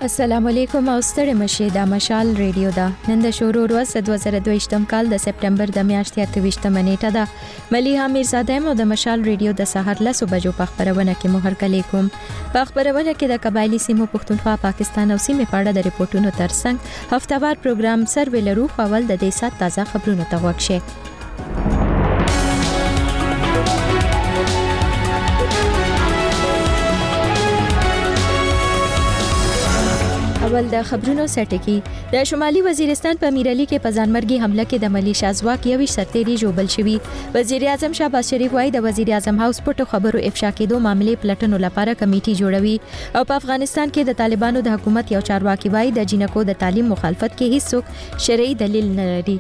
السلام علیکم او ستړي مشه د مشال ریډیو دا نن د شروع ورځ 2022م کال د سپټمبر د میاشتې 28مه نیټه ده مليحه میرزاده مو د مشال ریډیو د سحر له صبح په خبرونه کې مهر کلیکم په خبرونه کې د قبایلی سیمو پښتونخوا پاکستان او سیمې په اړه د ریپورتونو ترڅنګ هفتهوار پروګرام سروې لرو خپل د دې سات تازه خبرونه توغښه اول د خبرونو سرټکی د شمالي وزیرستان په میرعلی کې په ځانمرګي حمله کې د ملیشیا ځواک یوې سرتیری جوړل شوی وزیر اعظم شهباز شریف وايي د وزیر اعظم هاوس پټو خبرو افشا کېدو معاملې پلټنو لپاره کمیټي جوړوي او په افغانستان کې د طالبانو د حکومت یو چارواکي وايي د جنکو د تعلیم مخالفت کې هیڅ شرعي دلیل نه لري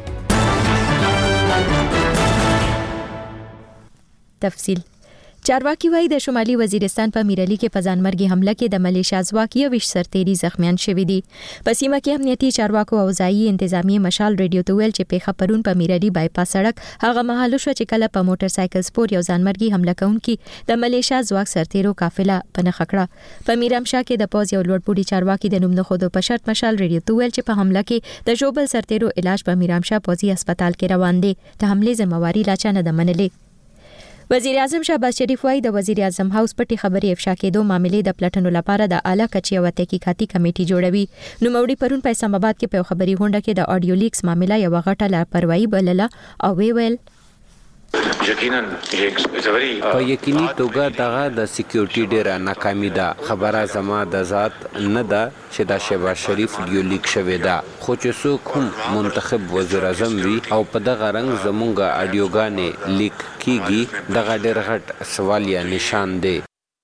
تفصیل چارواکي وايي د شمالي وزیرستان په میرعلی کې په ځانمرګي حمله کې د ملیشیا ځواک یو سرتیری زخمیان شوی دي په سیمه کې امنیتي چارواکو او ځایي انتظامی مشال ریډیو ته ویل چې په خبرون په میرعلی بایپاس سړک هغه مهال شو چې کله په موټر سایکل سپور یو ځانمرګي حمله کوونکي د ملیشیا ځواک سرتیرو قافله په نخکړه په میرامشاه کې د پوز یو لوړپوړي چارواکي د نوم نه خودو په شرط مشال ریډیو ته ویل چې په حمله کې د جوبل سرتیرو علاج په میرامشاه پوزي هسپتال کې روان دي د حمله ذمہواری لا چانه د منلې وزیر اعظم شهباز شریف وايي د وزیر اعظم هاوس پټي خبري افشا کېدو معاملې د پلټنو لپاره د اعلی کچې او تحقیقاتي کمیټي جوړوي نو موړي پرون په اسلام آباد کې په خبري غونډه کې د اډیو لیکس معاملې یو غټه لاپروايي بلله او ویل یقینا په یقیني توګه دغه د سکیورټي ډیره ناکامي ده خبره زما د ذات نه ده چې د شهباز شریف ډیو لیک شوی ده خو چې څوک هم منتخب وزیر اعظم وي او په دغه رنګ زمونږ اډیوګانې لیک کیږي دغه ډیر غټ سوال یا نشان دی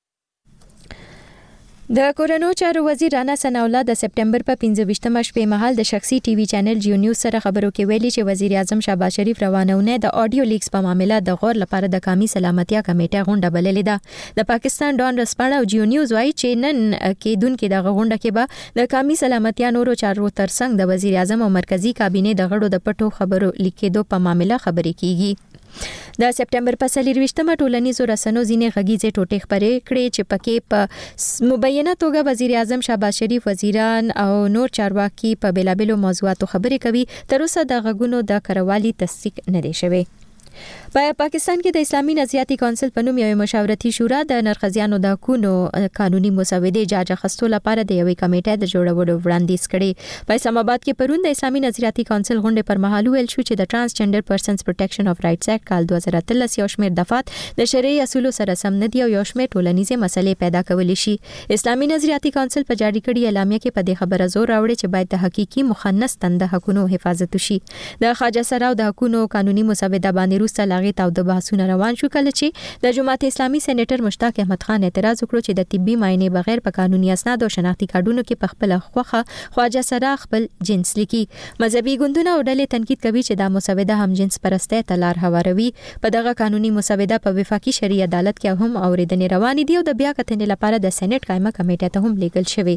د کورونو چارو وزیر رانا ثناء الله د سپټمبر په 15مه شپې مهال د شخصي ټي وي چینل جیو نیوز سره خبرو کې ویلي چې وزیر اعظم شهباز شریف روانونه د اډیو لیکس په معاملې د غور لپاره د قومي سلامتیا کمیټه غونډه بللې ده د پاکستان ډون رسپانه او جیو نیوز وايي چې نن کې دونکو د غونډه کې به د قومي سلامتیا نورو چارو ترڅنګ د وزیر اعظم او مرکزی کابینه د غړو د پټو خبرو لیکېدو په معاملې خبرې کیږي د سپټمبر په 23مه ټولنیزو رسنیو ځینې غږیزې ټوټې خبرې کړې چې پکې په مبینه توګه وزیر اعظم شهباز شریف وزیران او نور چارواکي په بیلابلو موضوعاتو خبرې کوي تر اوسه د غږونو د کروالي تصدیق نه دی شوی په پاکستان کې د اسلامي نظریاتي کونسل په نوم یو مشاورتي شورا د نرخزیانو د حقوقو قانوني مسودې جاج اخستو لپاره د یوې کمیټې د جوړولو وړاندیز کړي په اسلام آباد کې پرون د اسلامي نظریاتي کونسل غونډې پر مهال ویل شو چې د ترانسجنډر پرسنز پروټیکشن اف رائټس اکټ کال 2013 یو شمېر دفعات د شرعي اصولو سره سم نه دی او یو شمېر ټولنیزه مسلې پیدا کولی شي اسلامي نظریاتي کونسل په جاری کړي اعلامیه کې په دې خبره زور راوړي چې باید د حقيقي مخنث تند حقوقو حفاظت وشي د خواجه سراو د حقوقو قانوني مسوده باندې روسته لاغې تاو د بحثونه روان شو کله چې د جماعت اسلامي سېنیټر مشتاق احمد خان اعتراض وکړ چې د طبي معاینې بغیر په قانوني اسناد او شناختی کارډونو کې په خپل خوخه خواجه سرا خپل جنس لیکي مذهبي ګوندونه او ډلې تنقید کوي چې دا مسوده هم جنس پرسته تلار هواروي په دغه قانوني مسوده په وفاقي شرعي عدالت کې هم اوریدنې روانې دي او د بیا کتنې لپاره د سېنات قائمه کمیټه ته هم لیږل شوی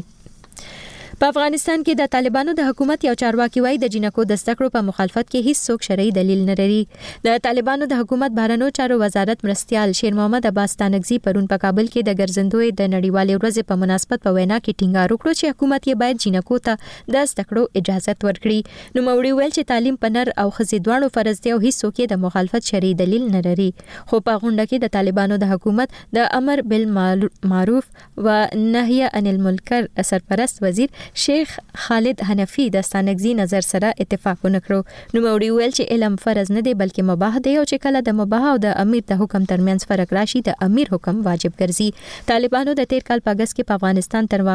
په افغانستان کې د طالبانو د حکومت یو چارواکي وايي د جنکو د زدکړو په مخالفت کې هیڅ څوک شرعي دلیل نه لري د طالبانو د حکومت بهرنیو چارو وزارت مرستيال شیر محمد عباس تانګزي پرون په کابل کې د ګرځندوی د نړیوالې ورځې په مناسبت په وینا کې ټینګار وکړ چې حکومت یې باید جنکو ته د زدکړو اجازه ورکړي نو موړي ویل چې تعلیم په نر او ښځې دواړو فرض دی او هیڅ څوک د مخالفت شرعي دلیل نه لري خو په غونډه کې د طالبانو د حکومت د امر بالمعروف و نهي عن المنکر سرپرست وزیر شیخ خالد حنفی د ستانګزي نظر سره اتفاق ونکړو نو موړي ویل چې علم فرض نه دی بلکې مباح دی او چې کله د مباح او د امیر د حکم ترمنځ فرق راشي د امیر حکم واجب ګرځي طالبانو د 13 کال په اگست کې په افغانستان تر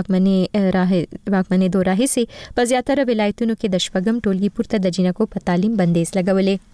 واکمنۍ دوره هیڅ په زیاتره ولایتونو کې د شپږم ټولګي پورته د جنکو په تعلیم بندیز لګولې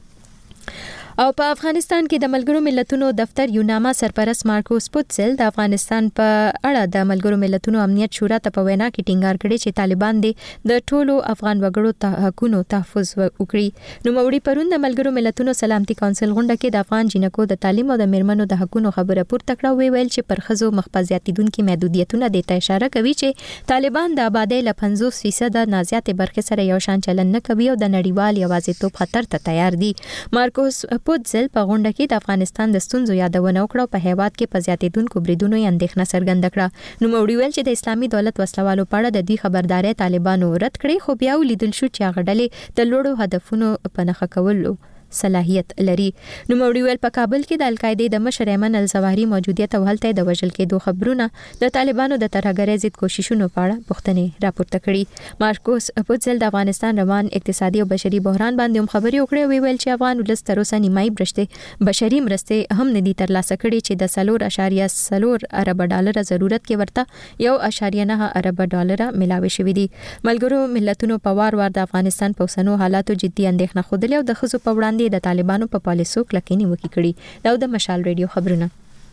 او په افغانستان کې د ملګرو ملتونو دفتر یوناما سرپرست مارکوس پوتسل د افغانستان په اړه د ملګرو ملتونو امنیت شورا ته په وینا کې ټینګار کړی چې طالبان د ټولو افغان وګړو حقوقو تحفظ وکړي نو موړي پرون د ملګرو ملتونو سلامتي کونسل غونډه کې د افغان جنکو د تعلیم او د میرمنو د حقوقو خبره پورته کړه ویل چې پر خزو مخفزياتیدونکو محدودیتونه د اشاره کوي چې طالبان د آبادی ل 50% د نازیات برخه سره یو شان چلن نه کوي او د نړیوال یوازیتوب خطر ته تیار دي مارکوس پوتزل په غونډه کې د افغانستان د ستونزو یادونه وکړه، په هیواد کې په زیاتېدونکو بریدونو یې اندېښنه څرګنده کړه. نوموړي ویل چې د اسلامي دولت وسلوالو په اړه د دې خبرداري طالبانو رد کړې، خو بیا ولیدل شو چې هغه ډلې د لوړو هدفونو په نښه کولو صلاحیت لري. نوموړي ویل په کابل کې د القاعده د مشر ایمن الظواهري موجودیت او هلته د وژل کېدو خبرونه د طالبانو د ترهګرۍ ضد کوششونو په اړه پوښتنې راپورته کړي. مارکوس پوتزل د افغانستان روان اقتصادي او بشري بحران باندې هم خبرې وکړې. ویل چې افغان ولس تر اوسه نیمایي بشري مرستې هم نه دي ترلاسه کړي چې د 4.4 ارب ډالر ضرورت کې ورته 1.9 ارب ډالر ملاوي شوې دي. ملګرو ملتونو په وار د افغانستان په اوسنو حالاتو جدي اندېښنه خوده او د ښځو په وړاندې د طالبانو په پالیسو کلکې نیوکې کړي. دا د مشال ریډیو خبرونه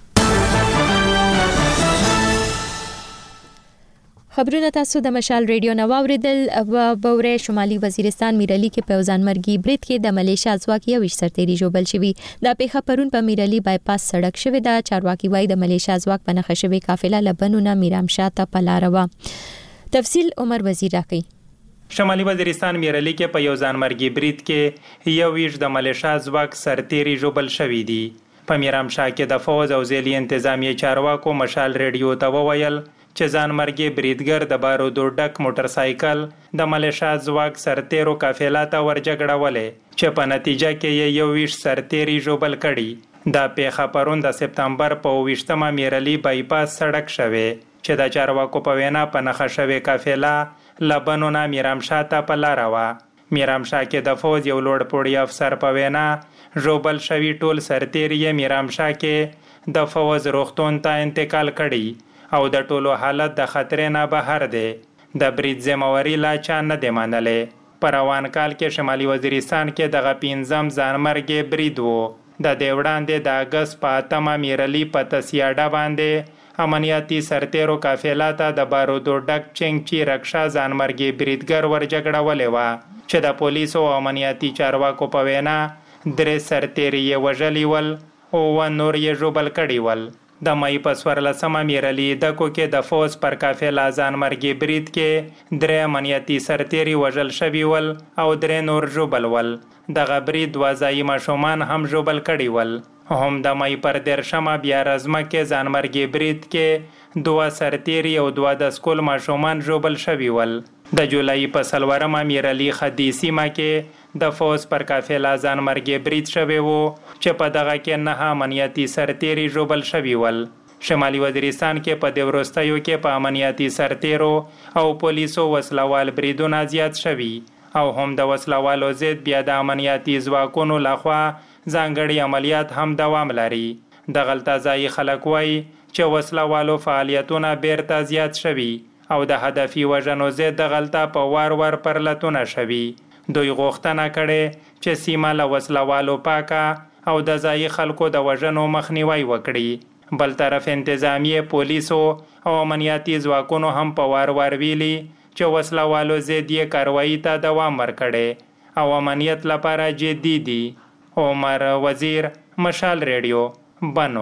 تاسو د مشال ریډیو نو اوریدل. بورې شمالي وزیرستان میرعلی کې په ځانمرګي برید کې د ملیشیا ځواک یو سرتیری جوړل شوی. د پیښه پرون په میرعلی بایپاس سړک شوی د چارواکي وای د ملیشیا ځواک په نخښه شوی قافله لبنونه میرامشاه ته په لار و. تفصیل عمر وزیر راکړي. شمالي وزیرستان میرعلی کې په یو ځانمرګي برید کې یو ویش د ملیشیا ځواک سرتیری جوړل شوی دی. په میرامشاه کې د فوج او ځیلی انتظامیه چارواکو مشال ریډیو ته وویل چې ځانمرګي بریدګر د بارودو ډک موټر سایکل د ملیشیا ځواک سرتیرو قافله ته ورجګړولې چې په نتیجه کې یو ویش سرتیری جوړل کړي. دا پیښه پرون د سپتمبر په 28مه میرعلی بایپاس سړک شوه چې د چارواکو په وینا په نخښه شوی قافله لبنونه میرامشاه ته په لار و. میرامشاه کې د فوج یو لوړ پوړی افسر په وینا جوړل شوی ټول سرتیری میرامشاه کې د فوج روغتون ته انتقال کړي او د ټولو حالت د خطر نه بهر دی. د برید ذمہواری لا چا نه دی منلې. په روان کال کې شمالي وزیرستان کې دغه 5م ځانمرګي برید وو. د دې وړاندې د اگست په 8مه میرعلی په تسیاډه باندې امنیتي سرتیرو قافله ته د بارودو ډک چنګچی رکشا ځانمرګي بریدګر ورجګړولې و چې د پولیسو او امنیتي چارواکو په وینا 3 سرتیري یې وژلي ول او نور یې ژوبل کړي ول. د مې په 14مه میرعلی دکو کې د فوج پر قافله ځانمرګي برید کې 3 امنیتي سرتیري وژل شوي ول او 3 نور ژوبل ول. دغه برید وځایي ماشومان هم ژوبل کړي ول. هم د مې پر 13مه بیا رزمه کې ځانمرګي برید کې 2 سرتیري او 2 د سکول ماشومان ژوبل شوي ول. د جولای په 4مه میرعلی خدیسیمه کې د فوج پر قافله ځانمرګي برید شوی وو چې په دغه کې 9 امنیتي سرتیري ژوبل شوي ول. شمالي وزیرستان کې په د وروستیو کې په امنیتي سرتیرو او پولیسو وسلوال بریدونه زیات شوي او هم د وسلوالو ضد بیا د امنیتي ځواکونو لخوا ځانګړي عملیات هم دوام لري. د غلطه ځای خلک وایي چې وسلوالو فعالیتونه بیرته زیات شوي او د هدفي وژنو ضد د غلطه په وار پرلتونه شوي. دوی غوښتنه کړې چې سیمه له وسلوالو پاکه او د ځای خلکو د وژنو مخنیوي وکړي. بل طرف انتظامیه پولیسو او امنیتي ځواکونو هم په وار ویلي چې وسلوالو ضد یې کاروایی ته دوام ورکړي او امنیت لپاره جدي دي. عمر وزیر، مشال ریډیو، بنو.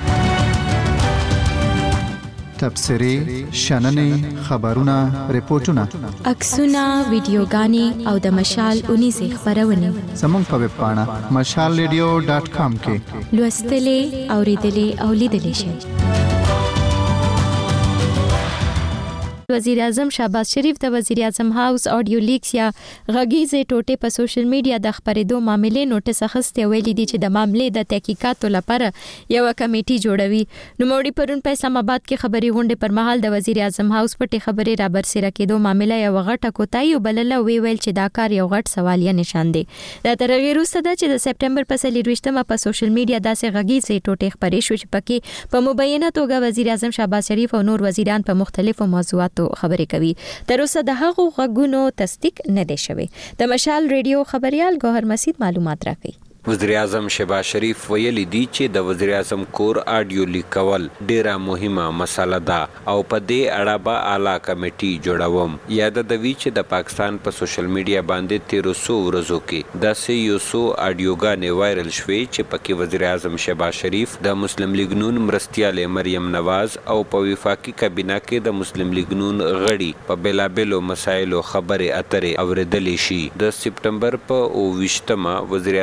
تبصرې، شننې، خبرونه، ریپورتونه، عکسونه، ویډیوګانې او د مشال اونیزه خبرونه زموږ په ویب پاڼه mashalradio.com کې لوستلې، اوریدلې او لیدلې شئ. وزیر اعظم شهباز شریف د وزیر اعظم هاوس آډیو لیکس یا غږیزې ټوټې په سوشل میډیا د خبرېدو معاملې نوټس اخیستی ویلي دي چې د معاملې د تحقیقاتو لپاره یو کمیټي جوړوي. نوموړي پرون په اسلام آباد کې خبري غونډې پر مهال د وزیر اعظم هاوس پټې خبرې را برسېره کېدو معاملې یو غټه کوتاهي وبلله. ویل چې دا کار یو غټ سوالیه نشان دی. دا تر هغې وروسته ده چې د سپټمبر په 24مه په سوشل میډیا داسې غږیزې ټوټې خبرې شوې چې پکې په مبینه توګه وزیر اعظم شهباز شریف او نور وزیران په مختلفو موضوعاتو خبرې کوي. تر اوسه د هغو غږونو تصدیق نه دی شوی. د مشال ریډیو خبريال ګوهر مسید معلومات راکړي. وزیر اعظم شهباز شریف ویلي دی چې د وزیر اعظم کور آډیو لیکول ډیره مهمه مسله ده او په دې اړه به اعلی کمیټي جوړوم. یاد د وی چې د پاکستان په سوشل میډیا باندې 1300 ورځو کې داسې یو څو آډیوګانې وایرل شوې چې پکې وزیر اعظم شهباز شریف د مسلم لیگ نون مرستیاله مریم نواز او په وفاقي کابینه کې د مسلم لیگ نون غړي په بلابلو مسایلو خبرې اترې اوریدلې شي. د سپټمبر په 28مه وزیر اعظم شهباز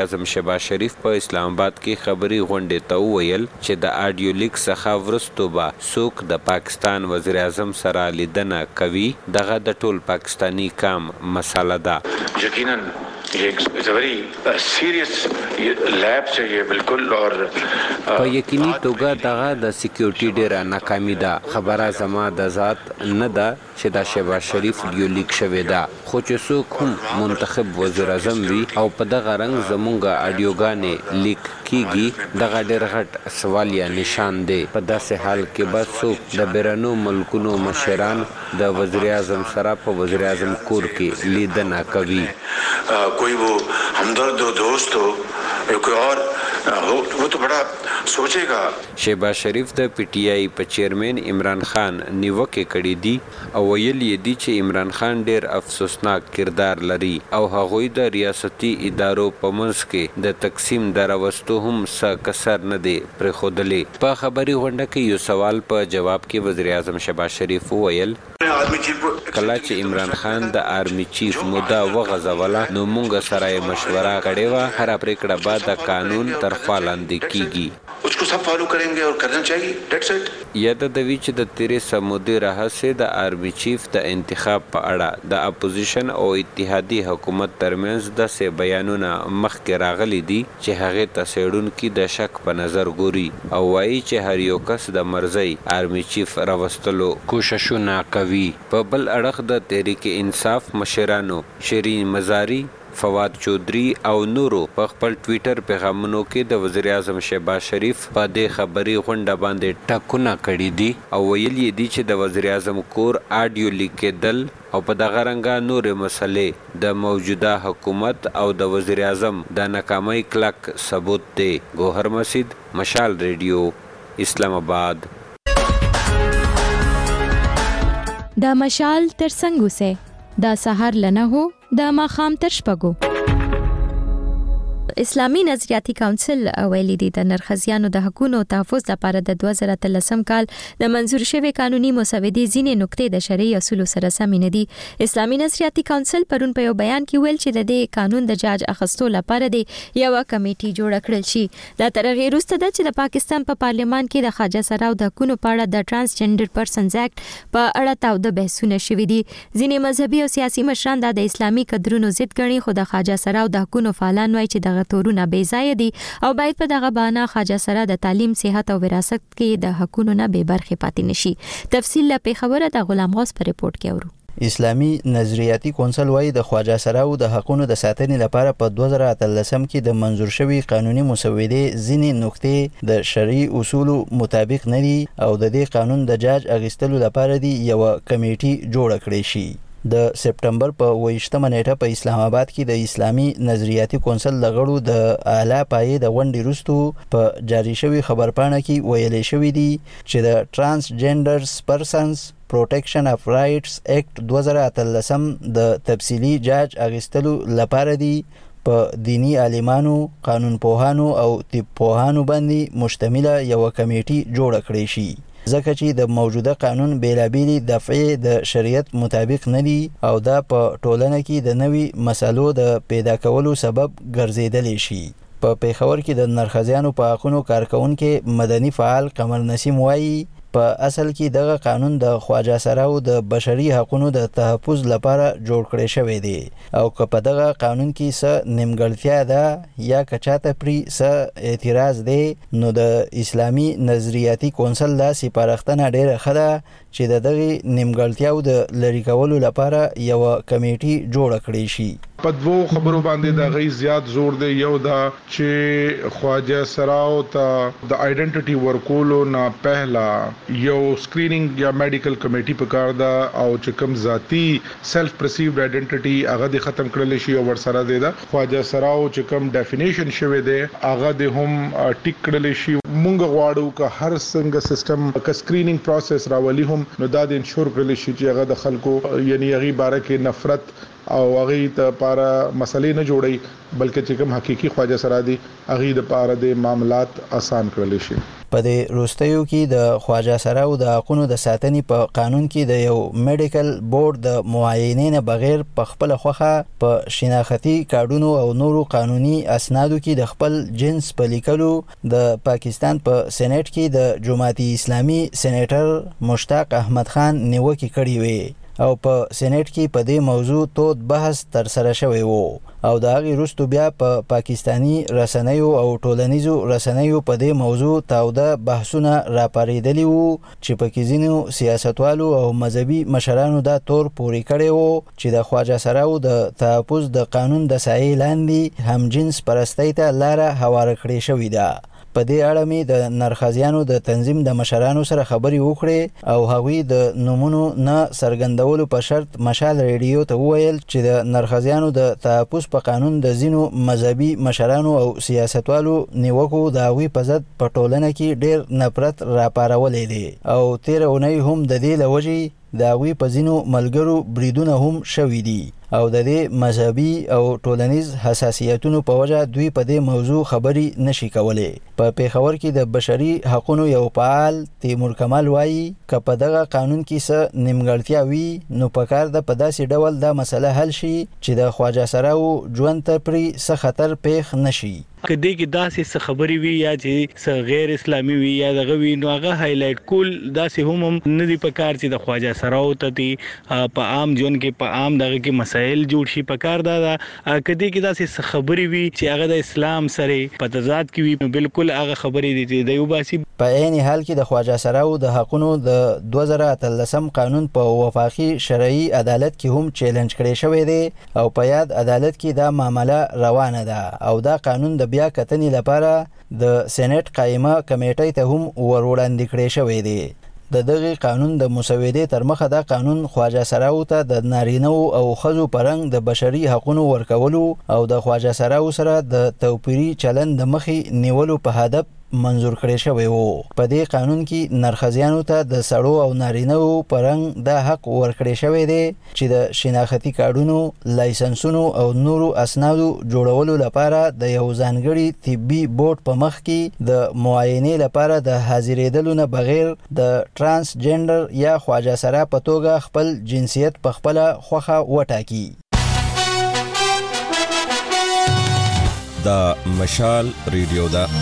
شهباز شریف په اسلام آباد کې خبري غونډې ته وویل چې د آډیو لیک څخه وروسته به څوک د پاکستان وزیر اعظم سره لیدنه کوي دغه د ټول پاکستانی کام مسله ده. यकीनन ये it's a very serious lapse है ये बिल्कुल और په یقیني توګه دغه د سکیورټي ډیره ناکامي ده. خبره زما د ذات نه ده چې دا شهباز شریف ویډیو لیک شوې ده خو چې څوک هم منتخب وزیر اعظم وي او په دغه رنګ زمونږ آډیوګانې لیک کیږي دغه ډېر غټ سوال یا نشان دی. په داسې حال کې به څوک د بیرونو ملکونو مشران د وزیر اعظم سره په وزیر اعظم کور کې لیدنه کوي. कोई वो हमदर्द हो दोस्त हो या कोई और हो वो तो बड़ा सोचेगा. شهباز شریف د پی ټی آی په چیرمن عمران خان نیوکه کړې دي او ویل یې دي چې عمران خان ډېر افسوسناک کردار لري او هغوی د ریاستي ادارو په منځ کې د تقسیم دراوستو هم څه کسر نه دی پرېښودلی. په خبري غونډه کې یو سوال په جواب کې وزیر اعظم شهباز شریف وویل کله چې عمران خان د آرمی چیف موده وغځوله نو موږ سره یې مشوره کړې وه هره پرېکړه به د قانون تر خوا لاندې کیږي. उसको सब फॉलो करेंगे और करना चाहिए. That's it. یاد د وی چې د تیرې سمودي راهسه د آرمی چیف د انتخاب په اړه د اپوزیشن او اتحادی حکومت ترمنځ د سه بیانونه مخکې راغلي دي چې هغه تسېړونکو د شک په نظر ګوري او وایي چې هر یو کس د مرزي آرمی چیف راوستلو کوششونه کوي. په بل اړخ د تحریک انصاف مشرانو شیرین مزاری فواد چودھری او نورو په خپل ټویټر پیغامونو کې د وزیر اعظم شهباز شریف په دې خبري غونډه باندې ټاکونه کړي دي او ویل یې دي چې د وزیر اعظم کور آډیو لیک کېدل او په دغه رنګه نورې مسلې د موجوده حکومت او د وزیر اعظم د ناکامۍ کلک ثبوت دی. ګوهر مسجد، مشال ریډیو، اسلام آباد. دا مشال تر څنګه سه دا سحر لنه هو دا ماخام تر شپږو. اسلامي نظریاتي کونسل ویلي دي د نرخزیانو د حقوقو تحفظ لپاره د 2013 کال د منزور شوی قانوني مسودې ځینې نقطې د شرعي اصولو سره سم نه دي. اسلامي نظریاتي کونسل پرون په یو بیان کې ویل چې د دې قانون د جاج اخستو لپاره دی یو کمیټي جوړ کړل شي. دا تر هغه وروسته ده چې د پاکستان په پارلیمان کې د خواجه سراو د حقوقو په اړه د ټرانسجنډر پرسنز اکټ په اړه تاوده بحثونه شوي دي. ځینې مذهبي او سیاسي مشران د اسلامي قدرونو ضد ګڼي خو د خواجه سراو د حقوقو فعالان وایي چې دغه تورونه بې ځای دي او باید په دغه بهانه خواجه سرا د تعلیم، صحت او وراثت کې د حقوقو نه بې برخې پاتې نشي. تفصیل له خبره د غلام غوث پر رپورت کې اورو. اسلامي نظریاتي کونسل وايي د خواجه سراو د حقوقو د ساتنې لپاره په 2013 کې د منزور شوی قانوني مسودې ځینې نقطې د شرعي اصولو مطابق نه دي او د دې قانون د جاج اخیستلو لپاره دی یو کمیټي جوړ کړی شي. د سپټمبر په 28مه نیټه په اسلام آباد کې د اسلامي نظریاتي کونسل د غړو د اعلی پایې د غونډې وروسته په جاری شوی خبرپاڼه کې ویلي شوی دی چې د ټرانسجنډرز پرسنز پروټیکشن اف رائټس اکټ 2013 د تفصیلی جاج اخیستلو لپاره دی په دینی عالمانو، قانون پوهانو او طب پوهانو باندې مشتمله یو کمیټي جوړ کړی شي ځکه چې د موجوده قانون بیلابېلې دفعې د شریعت مطابق نه دي او دا په ټولنه کې د نوي مسالو د پیدا کولو سبب ګرځېدلی شي. په پیښور کې د نرخزیانو په حقونو کارکونکي مدني فعال قمر نسیم وایي په اصل کې دغه قانون د خواجه سراو د بشري حقوقو د تحفظ لپاره جوړ کړی شوی دی او که په دغه قانون کې څه نیمګړتیا ده یا که چاته پرې څه اعتراض دی نو د اسلامي نظریاتي کونسل دا سپارښتنه ډېره ښه ده چې د دغې نیمګړتیاو د لرې کولو لپاره یوه کمیټي جوړه کړی شي. په دوو خبرو باندې د غي زیات زور دی. یو دا چې خواجه سراو ته د آیډنټیټي ورکولو نه پهلا یو سکرینینګ یا میډیکل کمیټي پکار ده او چې کوم ذاتی سیلف پرسیوډ آیډنټیټي هغه د ختم کړل شي او ورسره دی دا خواجه سراو چې کوم ډیفینیشن شوی دی هغه د هم ټیک کړل شي. مونږ غواړو که هر څنګه سیستم ک سکرینینګ پروسس راولي هم نو دا د انشور کړل شي چې هغه د خلکو یعنی هغه باره کې نفرت او هغه ته لپاره مسلې نه جوړي بلکې چې کوم حقيقي خواجه سرا دي هغه د لپاره د معاملات آسان کړل شي. په دې وروستیو کې د خواجه سراو د حقونو د ساتنې په قانون کې د یو میډیکل بورډ د معاینې نه بغیر په خپل خوخه په شناختی کارډونو او نورو قانوني اسنادو کې د خپل جنس په لیکلو د پاکستان په سېنات کې د جماعت اسلامي سېنیټر مشتاق احمد خان نیوکه کړې وې او په سېنات کې په دې موضوع تود بحث تر سره شوی وو او د هغې وروسته بیا په پاکستاني رسنیو او ټولنیزو رسنیو په دې موضوع تاوده بحثونه راپارېدلي وو چې پکې ځینو سیاستوالو او مذهبي مشرانو دا تور پورې کړی وو چې د خواجه سراو د تحفظ د قانون د سایې لاندې همجنس پرستۍ ته لاره هواره کړې شوې ده. په دې اړه مې د نرخزیانو د تنظیم د مشرانو سره خبرې وکړې او هغوی د نومونو نه څرګندولو په شرط مشال ریډیو ته وویل چې د نرخزیانو د تحفظ په قانون د ځینو مذهبي مشرانو او سیاستوالو نیوکو د هغوی په ضد په ټولنه کې ډېر نفرت راپارولی دی او تېره اونۍ هم د دې له وجې د هغوی په ځینو ملګرو بریدونه هم شوي دي او د دې مذهبي او ټولنیز حساسیتونو په وجه دوی په دې موضوع خبرې نشي کولی. په پیښور کې د بشري حقوقو یو فعال تیمور کمال وایي که په دغه قانون کې څه نیمګړتیا وي نو پکار ده په داسې ډول دا مسله حل شي چې د خواجه سراو ژوند ته پرې څه خطر پیښ نشي. کدی کې داسې څه خبرې وي یا چې څه غیر اسلامي وي یا دغه وي نو هغه هایلایټ کول داسې هم نه دی پکار چې د خواجه سراو ته په عام ژوند کې په عام دغه کې مسایل جوړ شي. پکار دا کدی کې داسې څه خبرې وي چې هغه د اسلام سره په تضاد کې وي بالکل هغه خبرې دي د یو باسي. په عین حال کې د خواجه سراو د حقونو د 2013 قانون په وفاقي شرعي عدالت کې هم چیلنج کړی شوی دی او په یاد عدالت کې دا معامله روانه ده او دا قانون د بیا کتنې لپاره د سېنات قائمه کمیټې ته هم وروړاندې کړی شوی دی. د دغه قانون د مسودې تر مخه دا قانون خواجه سراو ته د نارینه او ښځو پرنګ د بشري حقوقو ورکولو او د خواجه سراو سره د توپیري چلند د مخې نیولو په هدف منظور کړی شوی وو. په دې قانون کې نرخزیانو ته د سړو او نارینه‌و پرنګ دا حق ورکړی شوی دی چې د شناختی کارډونو، لایسنسونو او نورو اسنادو جوړولو لپاره د یو ځانګړي طبي بورډ په مخ کې د معاینې لپاره د حاضرېدلو نه بغیر د ترانسجنډر یا خواجه سرا په توګه خپل جنسیت په خپله خوښه وټاکي. دا مشال ریډیو ده.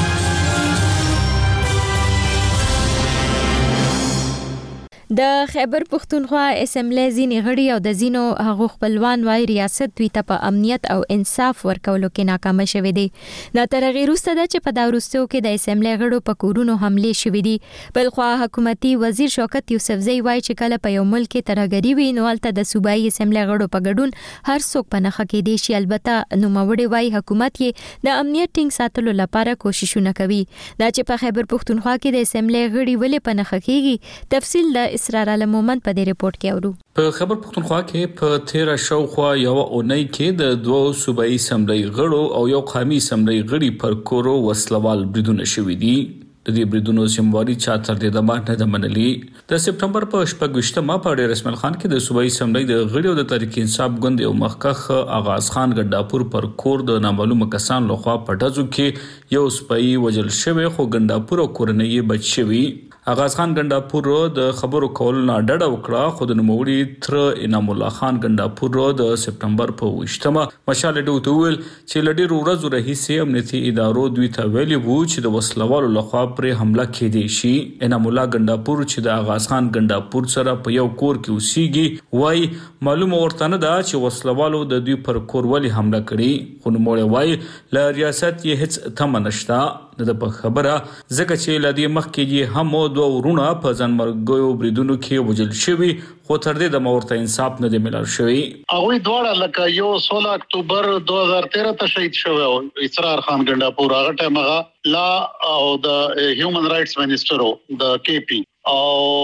د خیبر پښتونخوا اسمبلی ځینې غړي او د ځینو هغو خپلوان وايي ریاست دوی ته په امنیت او انصاف ورکولو کې ناکامه شوې دي. دا تر هغې وروسته ده چې په دا وروستیو کې د اسمبلی غړو په کورونو حملې شوې دي. بلخوا حکومتي وزیر شوکت یوسفزۍ وايي چې کله په یو ملک کې ترهګري وي نو هلته د صوبایي اسمبلی غړو په ګډون هر څوک په نښه کېدی شي. البته نوموړي وايي حکومت یې د امنیت ټینګ ساتلو لپاره کوششونه کوي. دا چې په خیبر پښتونخوا کې د اسمبلی غړي ولې په نښه کېږي تفصیل د اسرار علم مومند په دې ریپورت کې اورو. په خیبر پښتونخوا کې په 13 شاوخوا یو اونۍ کې د دوه صوبایي اسمبلی غړو او یو قومي اسمبلی غړي پر کورو وسلوال بریدونه شوي دي. د دې بریدونو ذمہواری چا تر دې دمه نه ده منلې. د سپټمبر په 28مه په ډیر اسماعیل خان کې د صوبایي اسمبلی د غړي او د تحریک انصاف ګوند یو مخکخ آغاز خان ګنداپور پر کور د نامعلومه کسان لخوا په ډزو کې یو سپایي وجل شوی خو ګنداپور او کورنۍ بچ شوی. آغاز خان ګنداپور د خبرو کولو نه ډډه وکړه خو د نوموړي تر انعام الله خان ګنداپور د سپټمبر په 28مه مشال ریډیو ته ویل چې لډیر ورځې راهیسې امنیتي ادارو دوی ته ویلي وو چې د وسلوالو لخوا پر حمله کېدی شي. انعام الله ګنداپور چې د آغاز خان ګنداپور سره په یو کور کې اوسېږي وای معلومه ورته نه ده چې وسلوالو د دوی پر کور ولې حمله کړې خو نوموړي وای له ریاست یې هیڅ تمه نشته. د په خبره ځکه چې لدی مخکې یې هم دوه ورونه په ځانمرګیو بریدونو کې وژل شوي خو تر دې د مورته انصاف نه دی ملل شوی. هغه دواړه لکه یو 16 اکتوبر 2013 ته شهید شوی او اسرار خان ګنداپور هغه ټیم هغه لا او د هیومن رائټس منسٹر د کے پی او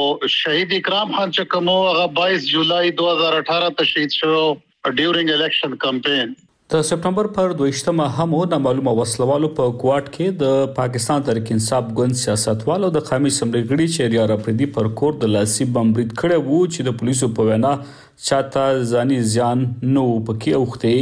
شهید اکرام خان چې کوم هغه 22 جولای 2018 ته شهید شو ډیورینګ الیکشن کمپین. د سپټمبر پر 22مه هم د معلومه وسلوالو په کوارټ کې د پاکستان تحریک انصاف ګوند سیاستوالو د قومي اسمبلی غړي چې ریار پردي پر کور د لاسي بم برید کړی وو چې د پولیسو په وینا چاته ځاني زیان نو پکې اوخته.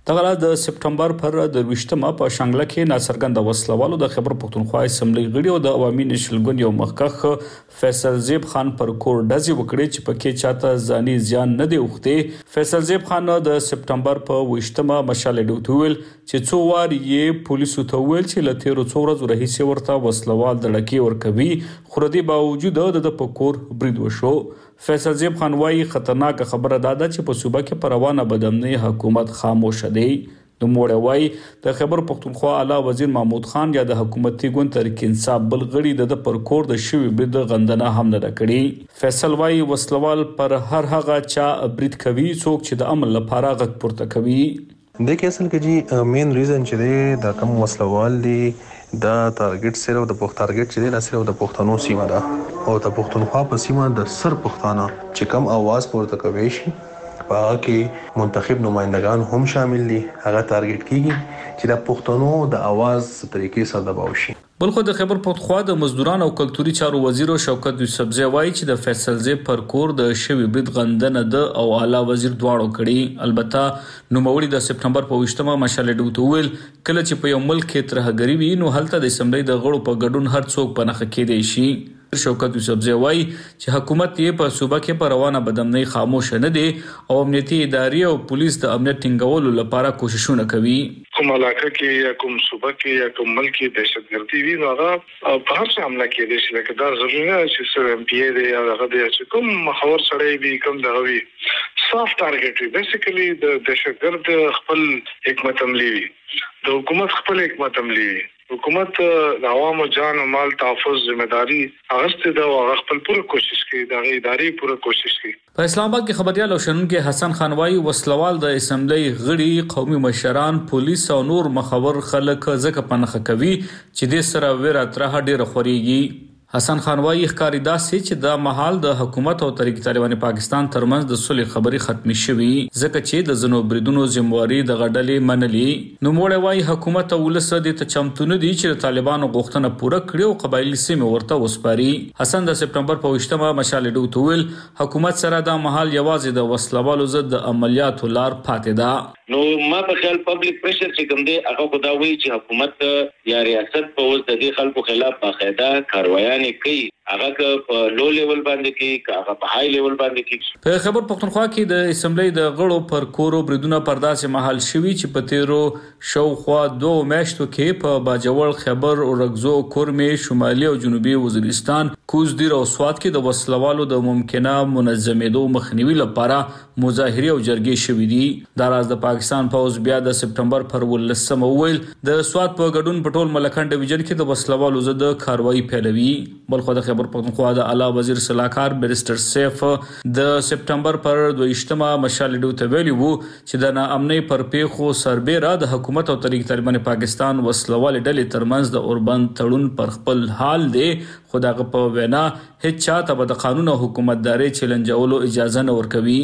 دغه د سپټمبر پر 28مه په شانګله کې ناڅرګند وسلوالو د خیبر پختونخوا اسمبلی غړي او د عوامي نشل ګوند یو مخکخ فیصل زیب خان پر کور ډزې وکړې چې پکې چاته ځاني زیان نه دی وخته. فیصل زیب خان د سپټمبر په 28مه مشال ډوټول چې څو وار یې پولیسو ته ویل چې لته ورځ ورځ رئیس ورته وسلوال دړکی ورکوي خو د باوجود د پکور برید وشو. فیصل زیب خان وايي خطرناک خبره ده چې په صوبه کې پر روانه بدامنۍ حکومت خاموش دی. د موړ وايي د خیبر پختونخوا اعلی وزیر محمود خان یا د حکومتي ګوند تحریک انصاف بل غړي د پرکور د شوی برید غندنه هم نه کړي. فیصل وايي وسلوال پر هر هغه چا برید کوي څوک چې د عمل لپاره غږ پورته کوي. د کې اصل کې جی مین ریزن چې دی د کوم وسلوال دی دا ټارګټ صرف د ټارګټ چې دی نه صرف د پښتنو سیمه ده او د پښتونخوا په سیمه د سر پښتانه چې کم आवाज پورته کوي شي په هغه کې منتخب نمائندگان هم شامل دي هغه ټارګټ کیږي چې د پښتنو د आवाज طریقې سره دباو شي. بلخو د خیبر پختونخوا د مزدوران او کلتوري چارو وزیر شوکت یوسفزئی وایي چې د فیصل زیب پر کور د شوی برید غندنه د او اعلی وزیر دواړو کړي. البته نوموړي د سپټمبر په 28مه مشال ډوټول کله چې په یو ملک کې ترهګری وي نو هلته د اسمبلی د غړو په ګډون هر څوک په نخ کې دی شي. شوکت یوسفزئی وایي چې حکومت یې په صوبه کې پر روانه بدامنۍ خاموش نه دی او امنیتي ادارې او پولیس د امنیت ټینګولو لپاره کوششونه کوي. کوم علاقه کې یا کوم صوبه کې یا کوم ملک کې دهشتګردي وي نو هغه په هر څه حمله کېدای شي لکه دا ضروري نه چې سره ایم پی ای دی یا هغه دی چې کوم محور سړی وي کوم دغه وي صاف ټارګټ وي. بیسیکلی د دهشتګرد خپل حکمت عملی وي د حکومت خپل حکمت عملی وي. حکومت د عوامو جان او مال تحفظ ذمہداري اغسطه دا او خپل پوره کوشش کوي د ادارې پوره کوشش کوي. په اسلام آباد کې خبريال او شنونکو حسن خان وايي وسلوال د اسمبلی غړي قومي مشران پولیس او نور مخور خلک ځکه پنخه کوي چې د سره ویره تر ډیره خوريږي. حسن خان وايي ښکاری داسې چې د محل د حکومت او تحریک طالبان پاکستان ترمنځ د صلح خبري ختمي شوي ځکه چې د زنو بریدونو ذمہواری د غډلې منلي. نو موړ وايي حکومت او ولس د تچمتون دي چې طالبانو غوښتنه پوره کړي او قبایلی سیمه ورته وسپاري. حسن د سپټمبر په 28مه مشال ډوټول حکومت سره د محل یوازې د وسلوالو ضد عملیاتو لار پاتې ده. نو ما په خیال پبلک پریشر چې کوم دی هغه خداوي چې حکومت یا ریاست په وس د دې خلکو خلاف باقاعده کاروایي کوي هغه په لو لیول باندې کې هغه په هاي لیول باندې کې. په خیبر پختونخوا کې د اسمبلی د غړو پر کورو بریدونه پرداسه محل شوي چې په تیرو شاوخوا 2 میاشتو کې په باجوړ خیبر او رغزو کورمې شمالي او جنوبي وزیرستان کوزدیر او سوات کې د وسلوالو د ممکنه منظمېدو مخنیوي لپاره مظاهره او جرګې شوې دي. دا راز د پاکستان پوز بیا د سپټمبر پر 18مه ویل د سوات په ګډون پټول ملکان ډیویژن کې د وسلوالو ضد کاروایی پیلوي. بلخو د خیبر پختونخوا د اعلی وزیر صلاحکار بیرستر سیف د سپټمبر پر 22مه مشال ډوټ ویلی وو چې د ناامنۍ پر پیښو سربېره د حکومت او تحریک طالبان پاکستان وسلوال ډلې ترمنځ د اوربند تړون پر خپل حال دی خو دغه په وینا هیڅ چاته به د قانون او حکومتداري چیلنجولو اجازه نه ورکوي.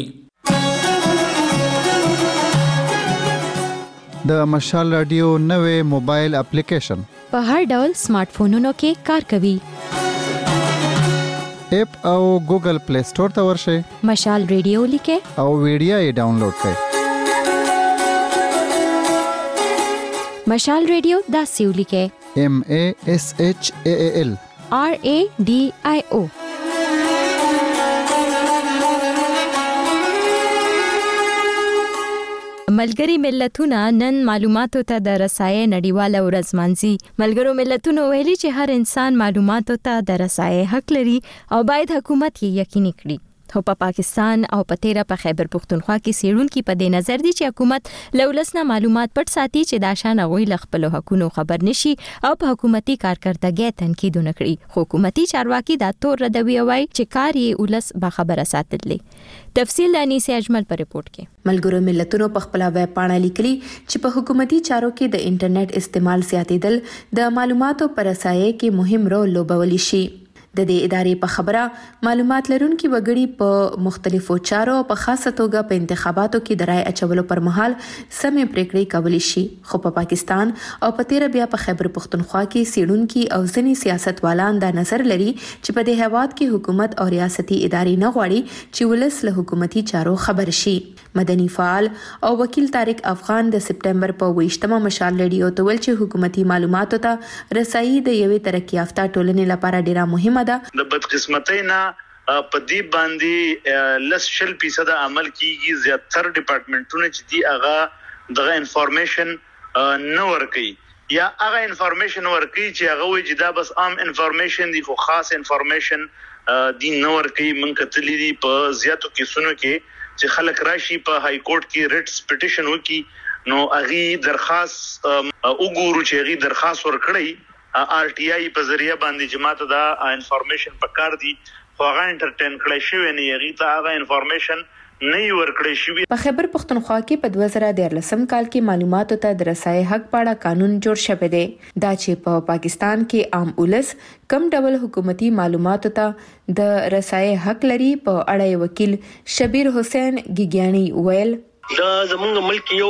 د مشال رادیو نوې موبایل اپلیکیشن په هر ډول سمارټ فونونو کې کار کوي. اپ او ګوګل پلی سٹور ته ورشئ مشال ریډیو لیکه او ویډیو یې ډاونلوډ کړئ. مشال ریډیو دا سیو لیکه MASHAAL RADIO. ملګری ملتونه نن معلوماتو ته د رسایي نړیواله ورځ مانځي. ملګرو ملتونو ویلي چې هر انسان معلوماتو ته د رسایي حق لري او باید حکومت یې یقیني کړي. خو په پاکستان او په تیره په خیبر پختونخوا کې سیرونکو په دې نظر دي چې حکومت لولسنه معلومات پټ ساتي چې دا شان غوي لخپل حقونو خبر نشي او په حکومتي کارکړدګۍ تنقید نه کړي. حکومتي چارواکي دا تور ردوي وای چې کار یې ولس با خبره ساتلې. تفصیل انیسه اجمل پر رپورت کې. ملګرو ملتونو په خپل ویب پاڼه لیکلي چې په حکومتي چارو کې د انټرنیټ استعمال زیاتېدل د معلوماتو پر رسایي کې مهم رول لوبولی شي. د دې ادارې په خبره معلومات لرونکي وګړي په مختلفو چارو په خاصه توګه په انتخاباتو کې د رای اچولو پر مهال سمې پریکړې کولی شي، خو په پاکستان او په تیر بیا په خیبر پختونخوا کې سیډونکي او ځینې سیاستوالان دا نظر لري چې په دې هیواد کې حکومت او ریاستي ادارې نه غواړي چې ولس له حکومتي چارو خبر شي. مدني فعال او وکیل طارق افغان د سپټمبر په 28مه مشال رادیو ته ویل چې حکومتي معلوماتو ته رسایي د یوې ترقی یافته ټولنې لپاره ډیره مهمه ده. د بدقسمتۍ نه په دې باندې 10% عمل کیږي. زیاتره ډپارټمنټونه چې دی هغه دغه انفارمیشن نه ورکي یا هغه انفارمیشن ورکي چې هغه وي چې دا بس عام انفارمیشن دی خو خاص انفارمیشن دی نه ورکي. من کتلی دی په زیاتو کیسونو کې چې خلک راشي په های کورټ کې ریټس پټیشن وکي نو اغي درخواست وګورو چې اغي درخواست ورکړي RTI په ذریعہ باندې جماعت دا انفارمیشن پکار دی خو هغه انټرټین کړی شوی نه یغي ته هغه انفارمیشن نه ورکړی شوی. په خیبر پختونخوا کې په 2013 کال کې معلوماتو ته د رسای حق پاړه قانون جوړ شوی دی. دا چې په پاکستان کې عام ولس کم ډول حکومتي معلوماتو ته د رسای حق لري. په اړه وکیل شبیر حسین ګیګیانی ویل دا زمونږ ملک یو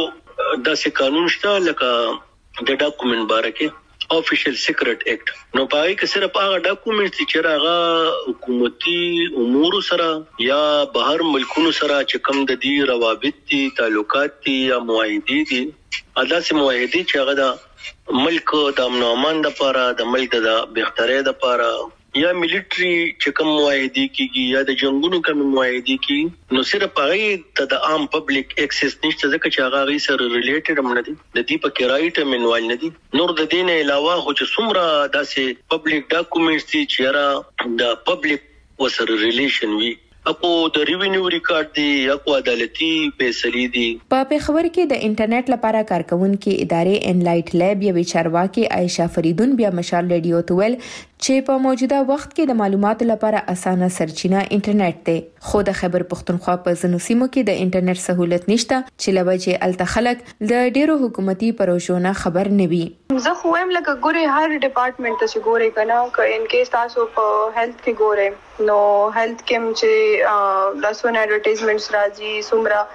داسې قانون شته لکه د ډاکومنت باره کې ऑफिशियल سیکریټ ایکټ. نو پای کې صرف هغه ډاکومنټ چې هغه حکومتي امور سره یا بهر ملکونو سره چې کوم د دې روابط دي تعلقات دي یا معاهدې دي اداسې معاهدې چې هغه د ملک د امن او امان لپاره د ملک د بهترۍ لپاره یا ملټری چې کوم معاهدې کیږي یا د جنگونو کوم معاهدې کیږي نو صرف هغه ته د عام پبلک اکسس نشته ځکه چې هغه سره ریلیټډ هم نه دي د دې په رائټ منوال نه دي. نور د دین علاوه خو چې څومره داسې پبلک ډاکومنټس دي چې را د پبلک وسره ریلیشن وي اپو د ریوینیو ریکارډ دی یا کو عدالتي فیصلې دي. په پیښور کې د انټرنیټ لپاره کارکونکو ادارې انلایټ لیب یوې چارواکي عائشہ فریدون بیا مشال رادیو ته ویل چې په موجوده وخت کې د معلوماتو لپاره اسانه سرچینه انټرنیټ دی، خو د خیبر پختونخوا په ځینو سیمو کې د انټرنیټ سہولت نشته چې لوجه الته خلک د ډیرو حکومتي پروژو نه خبر نه وي. زه خو هم لکه ګوري هر ډپارټمنټ ته چې ګوري کنه که ان کیس تاسو په هیلث کې ګوري نو هیلث کې چې لاسونه ایڈورټایزمنټس راځي سمرا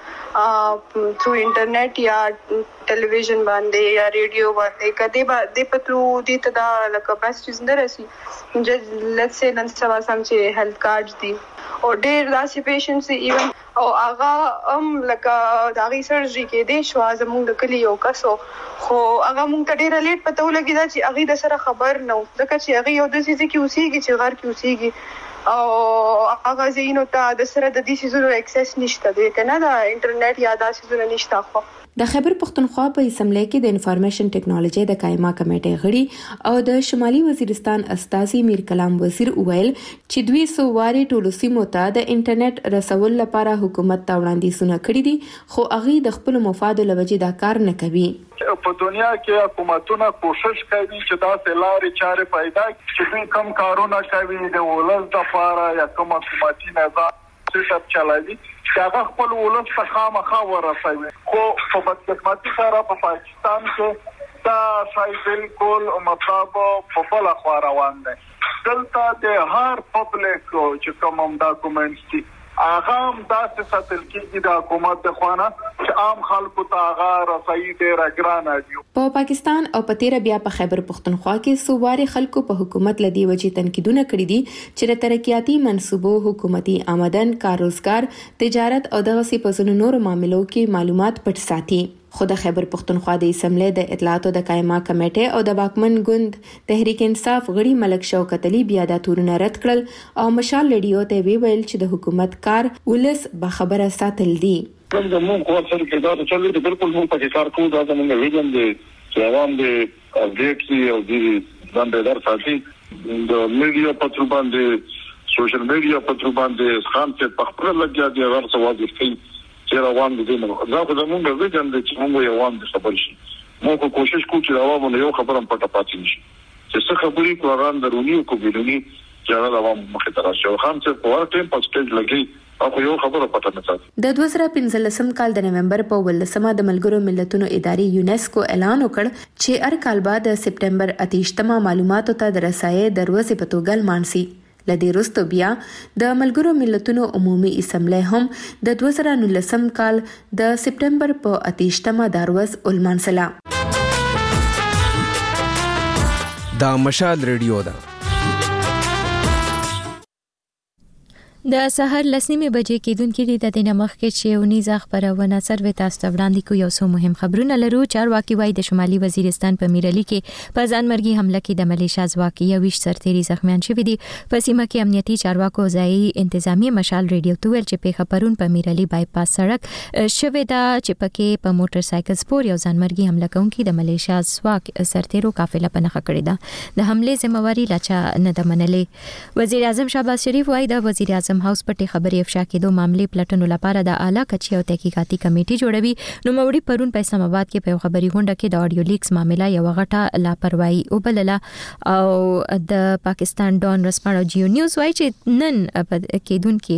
थ्रू इंटरनेट या टेलीविजन باندې یا ریډیو باندې کدی باندې پتلو دي تدا لکه بس چیز نه رسی چې لیټس سے نن سبا سم چې هیلث کارډز دي او ډېر داسې پیشنټس ایون او هغه لکه داغي سرجری کې دي شو زموږ د کلی یو کسو خو هغه مونږ ته ډېر لیټ پته ولګی دا چې هغه د سره خبر نه ځکه چې هغه یو د سيزي کې اوسېږي چې غر کې اوسېږي او هغه زینو ته د سره د دې سيزونو اکسس نشته دی کنه دا انټرنیټ یا دا سيزونه نشته. خو د خیبر پختونخوا په اسمبلی کې د انفارمیشن ټیکنالوژي د قائمه کمیټې غړي او د شمالي وزیرستان استاذي میر کلام وزیر ویل چې 200 واري ټولو سیمو ته د انټرنیټ رسول لپاره حکومت ته وړاندیزونه کړي دي خو هغه د خپل مفاد لوجې دا کار نه کوي. په دنیا کې حکومتونه کوشش کوي چې دا لارې چارې پیدا کړي چې کوم کارونه کوي د ولس لپاره یا کوم حکومتي نظام سیټ چلوي چې هغه خپل ولس ته خامخا ورسوي. خو په بدقسمتي سره په پاکستان کې دا شای بالکل مطلب په بل خوا روان دی. دلته د هر پبلک چې کوم ډاکومنټس دي هغه هم داسې ساتل کېږي د حکومت د خوانه چې عام خلکو ته هغه رسایي ډېره ګرانه دي. په پاکستان او په تیر بیا په خیبر پختونخوا کې سوواري خلکو په حکومت لدی وجې تنقیدونه کړي دي چې د ترقیاتي منصوبو حکومتي آمدن کار روزګار تجارت او دغه سی په ځینو نورو معاملو کې معلومات پټ ساتي. خو د خیبر پختونخوا د اسمبلی د اطلاعاتو د قائمه کمیټې او د واکمن ګوند تحریک انصاف غړي ملک شوکت علي بیا د تورونه رد کړل او مشال رادیو ته ویل چې د حکومت کار ولس به خبره ساتل دي. کوم د مونږ خو سره کې دا چې د بالکل مونږ په کار کوو دا زموږ ویژن دی چې عوام دې اپډیټ او دې باندې در ساتي د میډیا په تر باندې سوشل میډیا په تر باندې خام ته په خپل لګیا دي ورڅ واضح کوي چې روان دي نو دا خو زموږ ویژن دی چې موږ یو عوام د خبر شي. موږ کوشش کوو چې عوامو یو خبره پټه پاتې نشي چې څه خبرې قرآن درونی او کوبیلونی چې هغه عوام مخه تراشي. خام ته په ور ټیم په سټیج لګي او یو خبره پته نه ساتي. د 2015 کال د نومبر په 18 د ملګرو ملتونو ادارې یونیسکو اعلان وکړ چې هر کال بعد سپټمبر 28 معلوماتو ته د رسایي د ورځې په توګه لمانځي. لدې وروسته بیا د ملګرو ملتونو عمومي اسمبلی هم د 2019 کال د سپټمبر په 28 د ورځ ولمانځله. دا مشال ریډیو ده. د سحر لسنیمه بجې کېدونکې د دینه مخ کې چې ونیزه خبرونه سروي تاسو ته وړاندې کو یو څو مهم خبرونه لرو. چارواکي وایي د شمالي وزیرستان په میرلی کې په ځانمرګي حمله کې د ملیشیا ځواک یو ویش سرتيري زخمیان شوي دي. په سیمه کې امنیتي چارواکو ځایي انتظامی مشال ریډیو ته ویل چې په خبرون په میرلی بایپاس سړک شوي دا چې پکې په موټر سایکل سپور یو ځانمرګي حمله کوونکي د ملیشیا ځواک سرتيرو قافله په نخښه کړې ده. د حمله ذمہواری لاچا نه د منلې. وزیر اعظم شهباز شریف وایي د وزیر اعظم هاوس پټي خبري افشا کېدو معاملې پلټنو لپاره د اعلی کچې او تحقیقاتي کمیټې جوړوي. نو موري پرون په اسلام آباد کې په خبري غونډه کې د اډیو لیکس معاملې یو غټه لاپروايي وبلله او د پاکستان ډون رسماړو جیو نیوز وایي چې نن کېدونکې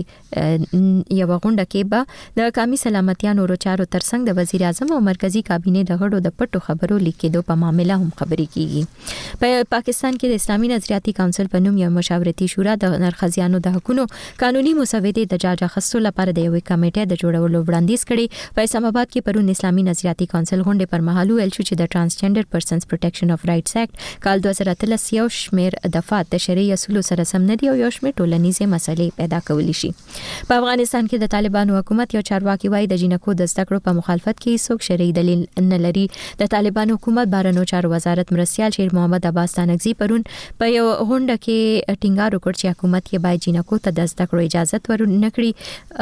یو غونډه کې به د قومي سلامتیا نورو چارو ترڅنګ د وزیر اعظم او مرکزی کابینې د غړو د پټو خبرو لیکېدو په معاملې هم خبري کیږي. په پاکستان کې د اسلامي نظریاتي کونسل په نوم یو مشاورتي شورا د نرخزیانو د حقوقو قانوني مسودې د جاج اخیستو لپاره د یوې کمیټې د جوړولو وړاندیز کړي. په اسلام آباد کې پرون اسلامي نظریاتي کونسل غونډه پر مهال ویل شو چې د ټرانسجنډر پرسنز پروټیکشن اف رائټس اکټ کال 2013 یو شمیر دفعات د شرعي اصولو سره سم نه دی او یو شمیر ټولنیزه مسلې پیدا کولی شي. په افغانستان کې د طالبانو حکومت یو چارواکي وایي د جنکو د زده کړو په مخالفت کې څوک شرعي دلیل نه لري. د طالبانو حکومت بهرنیو چارو وزارت مرستيال شیر محمد عباس تانګزي پرون په یو غونډه کې ټینګار وکړ چې حکومت یې باید جنکو ته د زده کړو اجازه ورنکړي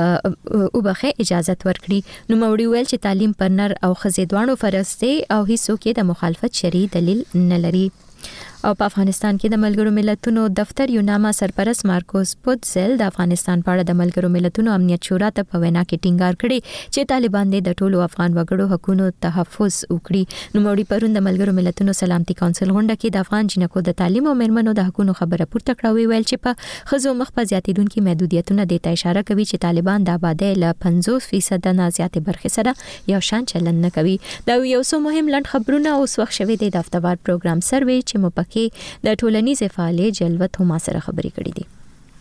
او بخې اجازه ورکړي. نو موري ویل چې تعلیم پر نر او ښځې دواړو فرض دی او هیڅوک یې د مخالفت شرعي دلیل نه لري. او په افغانستان کې د ملګرو ملتونو دفتر یو نامه سرپرست مارکوس پوتزل د افغانستان په اړه د ملګرو ملتونو امنیت شورا ته په وینا کې ټینګار کړي چې طالبان د ټولو افغان وګړو حقوقو تحفظ وکړي. نو موري پرون د ملګرو ملتونو سلامتي کونسل غونډه کې د افغان جنکو د تعلیم او میرمنو د حقوقو خبره پورته کړه. ویل چې په خزو مخ په زیاتیدونکو محدودیتونو د اشاره کوي چې طالبان د آبادی ل 50% نه زیاتې برخه سره یو شان چلن نه کوي. دا یو څو مهم لند خبرونه اوس وخت شوي د هفتهوار پروګرام سروي چې مو کې د ټولنیز فعالیت جلوت هم سره خبرې کړې دي.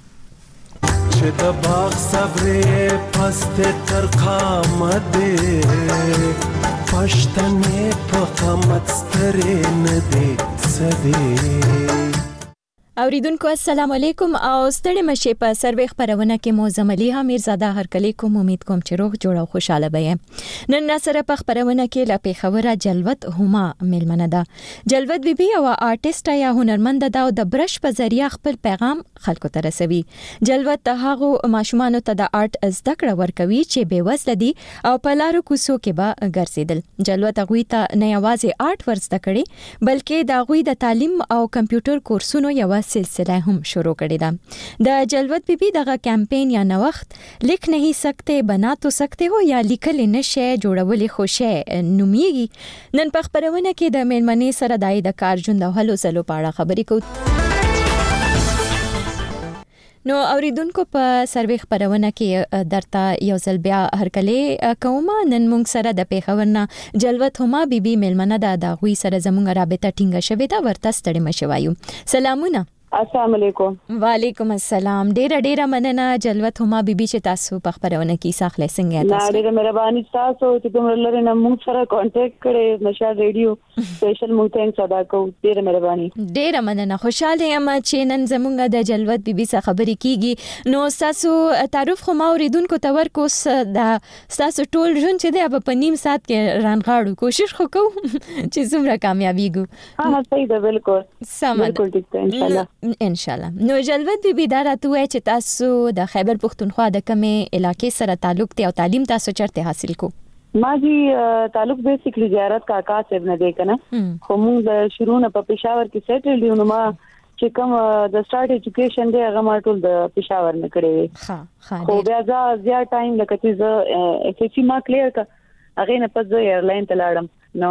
چې د باغ صبرې پست تر قامت پښتنې په قامت سترې نه دي سدي. اوریدونکو السلام علیکم او ستړي مشه په سروي خبرونه کې مو زملي امیر زاده هرکلی کوم. امید کوم چې روغ جوړ او خوشاله به نن سره په خبرونه کې لا په خبره جلوت هما ملمنه ده. جلوت بیبي او آرټیسټ یا هنرمند ده او د برش په ذریعہ خپل پیغام خلکو ته رسوي. جلوت هغه ماشومان ته د آرټ زده کړه ورکوي چې بے وسله دي او په لارو کوڅو کې به ګرځیدل. جلوت هغه ته نه یوازې آرټ ورزده کړي بلکې د هغه د تعلیم او کمپیوټر کورسونو یو سلسله هم شروع کړې ده. د جلوت بیبي دغه کمپاین یا نوښت لیک نه سکتے بنا تو سکتے هو یا لیکل نشه جوړولې خوشې نوميږي. نن په خبرونه کې د میلمنې سره دای د کار ژوند او هلو سلو په اړه خبرې کوو. نو اوریدونکو په سروي خبرونه کې درته یو ځل بیا هرکلی کوم. نن موږ سره د پیښورنا جلوت هما بیبي میلمنه ده. د غوي سره زموږ رابطه ټینګه شوې ده. ورته ستړي مشوایو. سلامونه. السلام علیکم. وعلیکم السلام. ډېر مننه جلوت هما بیبي چې تاسو په خبرونه کې ساخله څنګه تاسو. ډېر مهرباني تاسو چې کوم لري نه موږ سره کانټیکټ کړي. مشال ریډیو سپیشل موږ ته صدا کوو. ډېر مهرباني. ډېر مننه. خوشاله یم چې نن زموږ د جلوت بیبي سره خبرې کیږي. نو تاسو تعارف خو ما اوریدونکو ته ورکوس د تاسو ټول ژوند چې دی په نیم ساعت کې رانغاړو. کوشش خو کوو چې زموږه کامیابیږو. ها صحیح ده. بالکل بالکل ټیک ده ان شاء الله. انشاءالله. نو جلوت بیبي دا راته چې تاسو د خیبر پختونخوا د کومه علاقې سره تعلق دی او تعلیم تاسو چرته حاصل کو؟ ما جی تعلق بیسیکلی زیارت کاکا صاحب نه دی کنه. خو موږ د شروع نه په پېښور کې سیټل یو. نو ما چې کوم د سٹارټ ایجوکیشن دی هغه ما ټول د پېښور نه کړی. خو بیا ځا ټایم لکه چې ایف سی ما کلیر کا هغه نه پز ایرلاین ته لاړم نو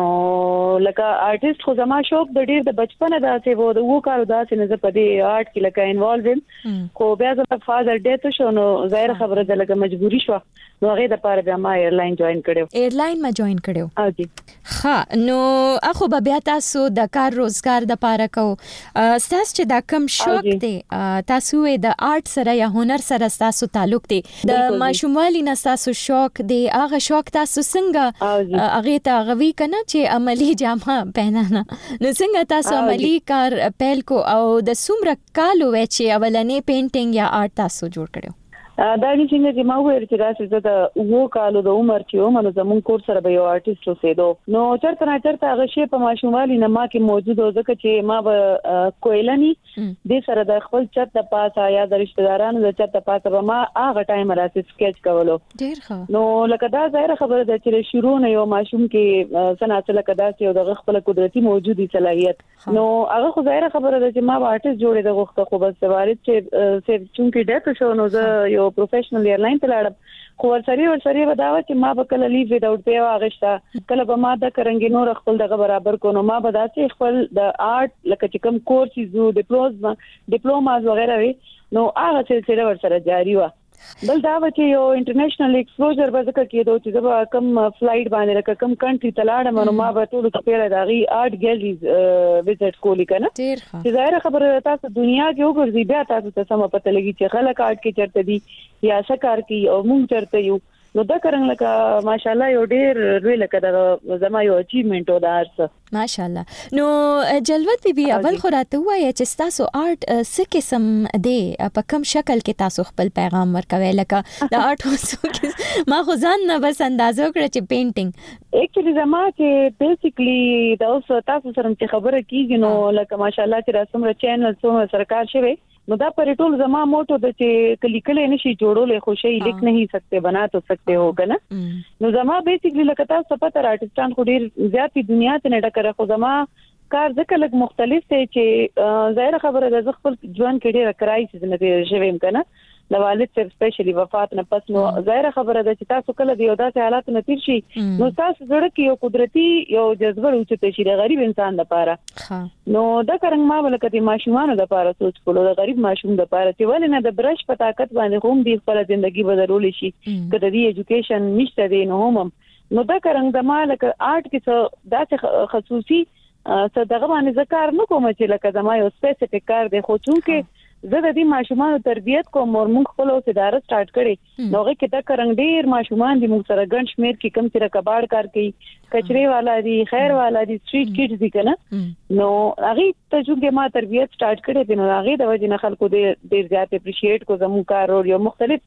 لکه آرټیست خو زما شوق د ډیر د بچپنه داسې وو د وو کارو داسې نه په دې آرټ کې لکه انوالوم خو بیا زما فادر ډیت شو نو ظاهر خبره ده لکه مجبوری شو نو هغه د پاره بیا ما ایرلاین جوائن کړو ایرلاین ما جوائن کړو او جی ها نو اخو بیا تاسو د کار روزګار د پاره کو تاسو چې دا کم شوق دی تاسو د آرټ سره یا هنر سره تاسو تعلق دی د ماشوموالي نه تاسو شوق دی هغه شوق تاسو څنګه هغه ته غوي کنه چې عملی جامه پهنانه نو څنګه تاسو عملی کار پیل کو او د سومره کالو چې اولنې پینټینګ یا آرټ تاسو جوړ کړو دا څنګه چې ما ویل چې راځي د وو کالو د عمر چې ومنو زمون کور سره به یو آرټیست اوسېدو نو چرته هغه شی په ماشوموالي نه ما کې موجود و ځکه چې ما به کویلنی د سره د خپل چت د پاسه یا د رشتہ دارانو د چت د پاسه به ما هغه ټایم راځي سکیچ کولو ډیر ښه نو لکه دا ظاهر خبره ده چې شروع نه یو ماشوم کې سناسه لکه دا چې د خپل قدرتي موجودي صلاحیت نو هغه خو ظاهر خبره ده چې ما به آرټیست جوړې د وخت خو بس وارد چې صرف چونکی ډیټ شو نو زه یو پروفیشنل ایرلاین ته لاړم خو ورسره بداوه چې ما به کله لیو وډاوټ پی واغښتا کله به ما د کرنګینو خپل دغه برابر کو نو ما به داسې خپل د آرټ لکه چې کوم کورسز ډیپلوماز وغیرہ وی نو هغه سلسله ورسره جاری و بل دا و چې یو انټرنیشنل ایکسپوژر به ځکه کېدو چې زه به کم فلایټ باندې لکه کم کنټری ته لاړم نو ما به ټول خپل دغه آرټ ګیلریز وزټ کولی کنه چې ظاهر خبره تاسو دنیا کې وګورئ بیا تاسو ته سم پته لګي چې خلک آرټ کې چرته دي یا سکار کې او مونږ چرته یو نو دا کرنګ لکه ماشاءالله یو ډیر لوی لکه دا زما یو اچیومنت و دا ارسه ماشاءالله نو جلوت بي اول خو راته وایي چې تاسو آرټ څه قسم دی په کوم شکل کې تاسو خپل پیغام ورکوي لکه د آرټ اوسو ما خو ځان نه بس اندازو کړ چې پینټینګ اکچولی زما چې بیسیکلی دا اوس تاسو سره چې خبره کیږي نو لکه ماشاءالله چې رسمره چینل څو سرکار شوی نو دا پر ټول زما موټو د چې کلیکل نشي جوړولې خو شي لیک نه سکتے بنا تو سکتے هو کنه نو زما بیسیکلی لکه تاسو پته آرټستان خو ډیر زیاتی دنیا ته نه ډکره خو زما کار ځکه لګ مختلف دی چې ظاهر خبره د خپل ژوند کې ډیر کرایسز نه دی شویم کنه د والد سره سپیشلی وفات نه پس نو ظاهر خبره ده چې تاسو کله دی داسې حالات نه تیر شي نو تاسو زړه کې یو قدرتي یو جذبه اوچته شي د غریب انسان لپاره نو دا څنګه ما ولکه د ماشومان لپاره سوچ کولو د غریب ماشوم لپاره چې ولې نه د برش په طاقت باندې هم د خپل ژوندۍ بدلول شي کله دی ایجوکیشن نشته دی نو هم نو دا څنګه ما لکه آرټ کې داسې خصوصي څه دغه باندې ذکر نه کوم چې لکه زما یو سپیسیفیک کار دی خو چونکه زه د دې ماشومان تربیت کوم موږ خپل اداره سٹارټ کړي نوغه کې دا کرنګ ډیر ماشومان دي موږ سره ګڼ شمیر کې کم تر کباړ کار کوي کچري والا دي خیر والا دي سټریټ کډز دي کنه نو هغه ته چې ما تربیت سٹارټ کړي دي نو هغه د وجه نه خلکو ډیر زیات اپریشیټ کو زمو کار او یو مختلف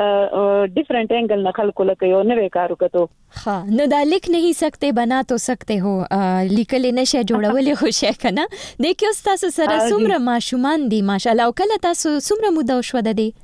ډیفرنٹ اینگل نه خلکو لکه یو نوې کار وکړو ها نو دا لیک نه سکتے بنا تو سکتے هو لیکل نشه جوړولې خو شي کنه د کې تاسو سره څومره ماشومان دي ماشاءالله او کله تاسو څومره موده شو د دې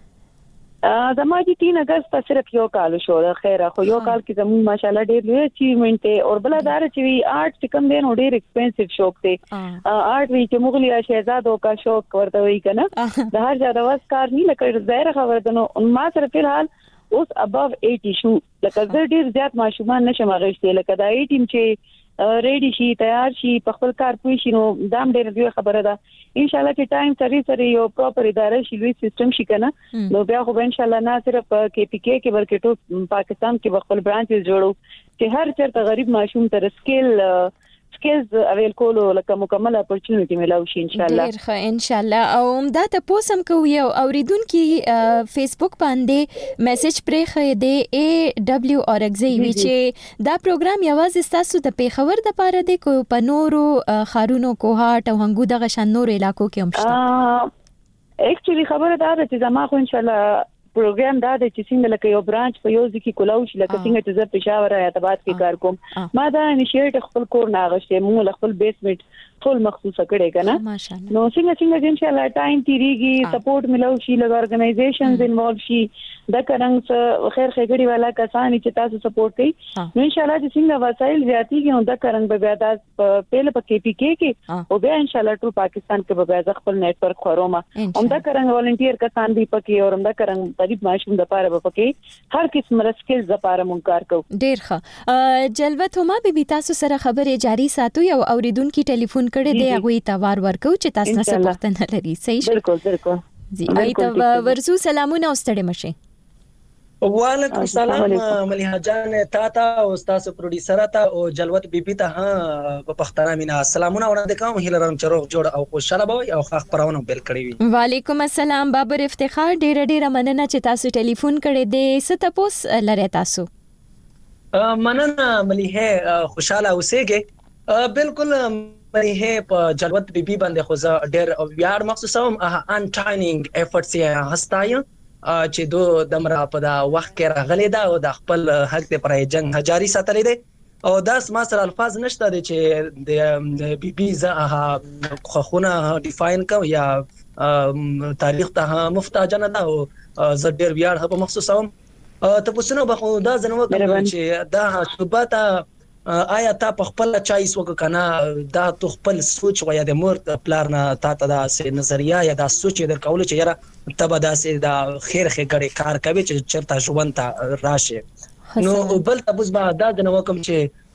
زما چې 3 اگست صرف یو کال شو د خیره خو یو کال کې زموږ ماشاءالله ډېر لوی اچیومنت دی او بل دار چې وی آرټ کم دین ډېر ایکسپنسیو شوق دی آرټ وی چې مغلیا شهزادو کا شوق ورته وی کنه د هر ځای د واس کار نه لکه ظاهر خبره ده نو ما سره فلحال اوس اباف 80 شو لکه ډېر زیات ماشومان نشم غوښتي لکه دا 18 چې ریډي شي تیار شي په خپل کار پوي شي نو دام ډېر لوی خبره ده ان شاء الله چې ټایم سره یو پراپر اداره شي لوی سیستم شي کنه نو بیا خو ان شاء الله نه صرف کې پی کې کې بلکې ټول پاکستان کې خپل برانچز جوړو چې هر چرته غریب ماشوم تر سکیلز اویل کولو لکه مکمل اپورچونټی ملاوي شي ان شاء الله ډیر ښه ان شاء الله او دا ته پوسم کوي او اوریدونکو فیسبوک باندې میسج پرې خې دی ای دبليو اورګزي وی چې دا پروګرام یوازې تاسو د پیښور د پاره دی کو په نورو خارونو کوهات او هنګو دغه شان نور علاقو کې هم شته اکچولی خبره دا ده چې زما خو ان شاء الله پروګرام دا د چې څنګه لکه یو برانچ په یو ځکه کولاو شي لکه څنګه چې زه پېښور آیت آباد کې کار کوم ما دا انیشیټ خپل کور نه غشته مونږ خپل بیسمنت ټول مخصوصه کړي کنه نو څنګه ان شاء الله ټایم تیریږي سپورټ ملو شي لږ اورګنایزیشنز انوالو شي د کرنګ خیر خګړي والا کسان چې تاسو سپورټ کوي نو ان شاء الله چې څنګه وسایل زیاتیږي نو د کرنګ به بیا د پهل په کې پی کې او بیا ان شاء الله ټول پاکستان کې به بیا خپل نت ورک خرومه هم د کرنګ والنټیر کسان دی پکې او هم د کرنګ غریب ماشوم د پاره به پکې هر قسم رسکل د پاره مونږ کار کوو ډیر ښه جلوت هما به تاسو سره خبرې جاری ساتو یو اوریدونکو ټلیفون کړي دی هغه تاوار ورکو چې تاسو نه سپورټ نه لري صحیح بالکل جی ایت ورزو سلامونه او ستړي مشه وعلیکم السلام مليحه جان تا او استاد پروډوسر تا او جلوت بیبي ته په پښتنه مینا سلامونه وړاندې کوم هیلرم چروغ جوړ او خوشاله به او خبرونه بل کړی وي وعلیکم السلام بابر افتخار ډیر مننه چې تاسو ټلیفون کړی دی ستپوس لری تاسو مننه مليحه خوشاله اوسېږي بالکل مليحه په جلوت بیبي باندې خو زه ډیر ویاړ محسوسوم انټاینینګ افورټس یې هستایم چې دو دمره په دا وخت کې راغلي دا او د خپل حق پر جنگ جاری ساتلې دي او داس ما سره الفاظ نشته دي چې د بي بي زه خونه ډیفاین کوم یا تاریخ ته محتاج نه ده او زه ډیر ویاړ په محسوسوم ته پوښتنه به دا زنه وکړم چې دا ثبات آیا تا په خپل چایس وکنه دا تو خپل سوچ و یا د مور پلار نه تا ته دا سه نظریه یا دا سوچ در کول چې یاره تبه دا سه دا خیر خګړې کار کوي چې چرته ژوند ته راشه نو بل تاسو به دا د نو کوم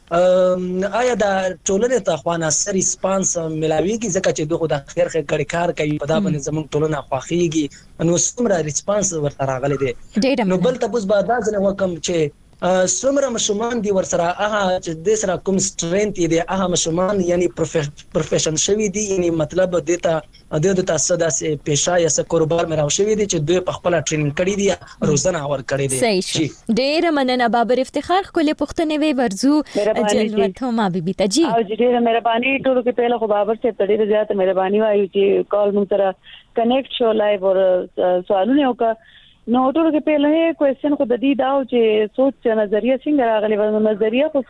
چې آیا دا ټولنه ته خوانه سر ریسپانس ملاويږي ځکه چې دغه د خیر خګړې کار کوي په دا باندې زموږ ټولنه خوخيږي نو څومره ریسپانس ورته راغلي دي نو بل تاسو به دا د نو کوم چې څومره مشومان دي ورسره هغه چې د سره کوم سترنث دي هغه مشومان یعنی پروفیشن شوی دي یعنی مطلب د تاسو داسې پیشه یا څه کاروبار مې راو شوی دي چې دوی په خپل ټریننګ کړی دي روزانه اور کړی دي صحیح ډیر مننه بابر افتخار کولې پښتنې وی ورزو جلوت هما بیبي ته جی او ډیر مهرباني ټولو کې پهله خو بابر سے ډیر زیات مهرباني وایو چې کال مون سره کنیکټ شو لایو اور سوالونه وکړه نو ټول کې په لهه کوېسچن خو د دې داو چې سوچ نظریه څنګه راغلی و نظریه خو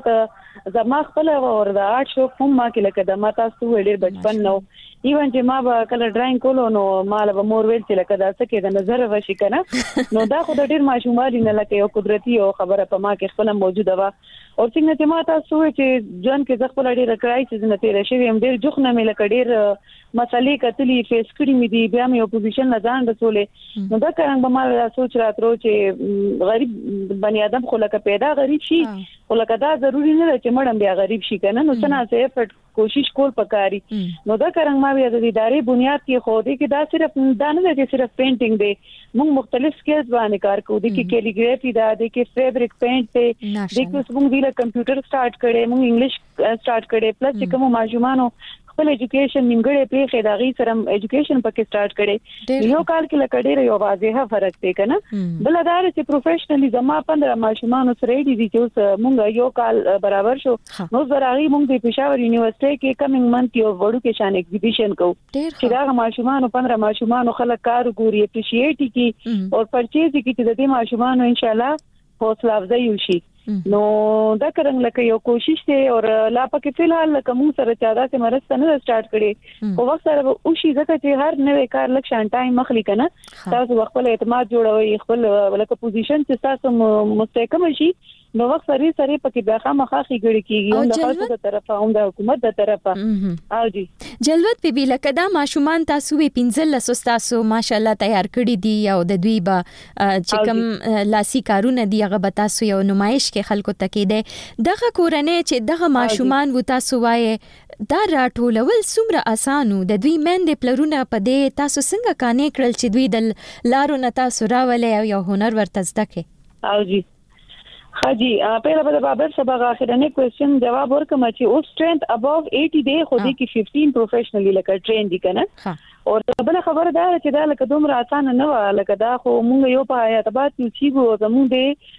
100% زما خپل اور د آرټ شو کوم ما کې لکه د ما تاسو ډېر بچپن نو ایون چې ما به کله ډراینګ کولو نو مال به مور ویل چې لکه دا څه کې د نظر وشي کنه نو دا خو د ډېر ماشومان نه لکه یو قدرتي او خبره په ما کې خپل موجوده و او څنګه چې ما تاسو چې ځان کې ځخ په ډېر کرایسس نه تیر شي هم ډېر جوخ نه مې لکه ډېر مسالې کتلې فیس کړې مې دي بیا مې اپوزیشن نه ځان رسولې نو دا څنګه به ما سوچ راترو چې غریب بنی آدم خو لکه پیدا غریب شي خو لکه دا ضروری نه چې مړم بیا غریب شي کنه نو څنګه سه افورت کوشش کول پکاري نو دا څنګه ما بیا د ادارې بنیاد کې خو دې کې دا صرف دا نه چې صرف پینټینګ دی موږ مختلف سکلز باندې کار کوو د کې کیلیګرافي دا د کې فیبریک پینټ دی د کې موږ د کمپیوټر سٹارټ کړي موږ انګلیش سٹارټ کړي پلس چې کوم ماجومانو خپل ایجوکیشن نیمګړې پرې خدایي سره ایجوکیشن پکې سٹارټ کړي یو کال کې لکه ډېر یو واضحه فرق دی کنه بل دا چې پروفیشنلی زما 15 ماشومان سره دي چې موږ یو کال برابر شو نو زراغي موږ د پېښور یونیورسيټي کې کمینګ منث یو وډوکیشن ایگزیبیشن کو چې دا ماشومان 15 ماشومان خلک کار ګوري اپریشیټ کی او پرچیز کی چې د دې ماشومان ان شاء الله حوصله افزایی وشي نو دا څنګه لکه یو کوشش دی او لا پکې فلحال لکه موږ سره چادا چې مرسته نه سٹارټ کړي او وخت سره او شي ځکه چې هر نوې کار لکه شان ټایم مخلي کنه تاسو خپل اعتماد جوړوي خپل لکه پوزیشن چې تاسو مستحکم شي نو وخت سری پکې بیا خامخا خېګړي کیږي او د خلکو د طرفه او د حکومت د طرفه او جی جلوت بیبي لکه دا ماشومان تاسو وی 15 تاسو ماشاالله تیار کړی دي او د دوی به چې کوم لاسي کارونه دی هغه به تاسو یو نمایش کې خلکو تکې ده دغه کورنۍ چې دغه ماشومان و تاسو وای دا راټولول څومره اسانو د دوی مند پلرونه په دې تاسو څنګه کانې کړل چې دوی د لارو نه تاسو راولې او یو هنر ورته زده کې او جی خاجي پہلا به بابر سبا اخرنه کوېسچن جواب ورکم چې او سترنث اباو 80 دی خو دې کې 15 پروفیشنلی لکه ټرین دي کنه او بل خبره دا چې دا لکه دومره اسانه نه و لکه دا خو مونږ یو په حیاتباد کې چې زموږ د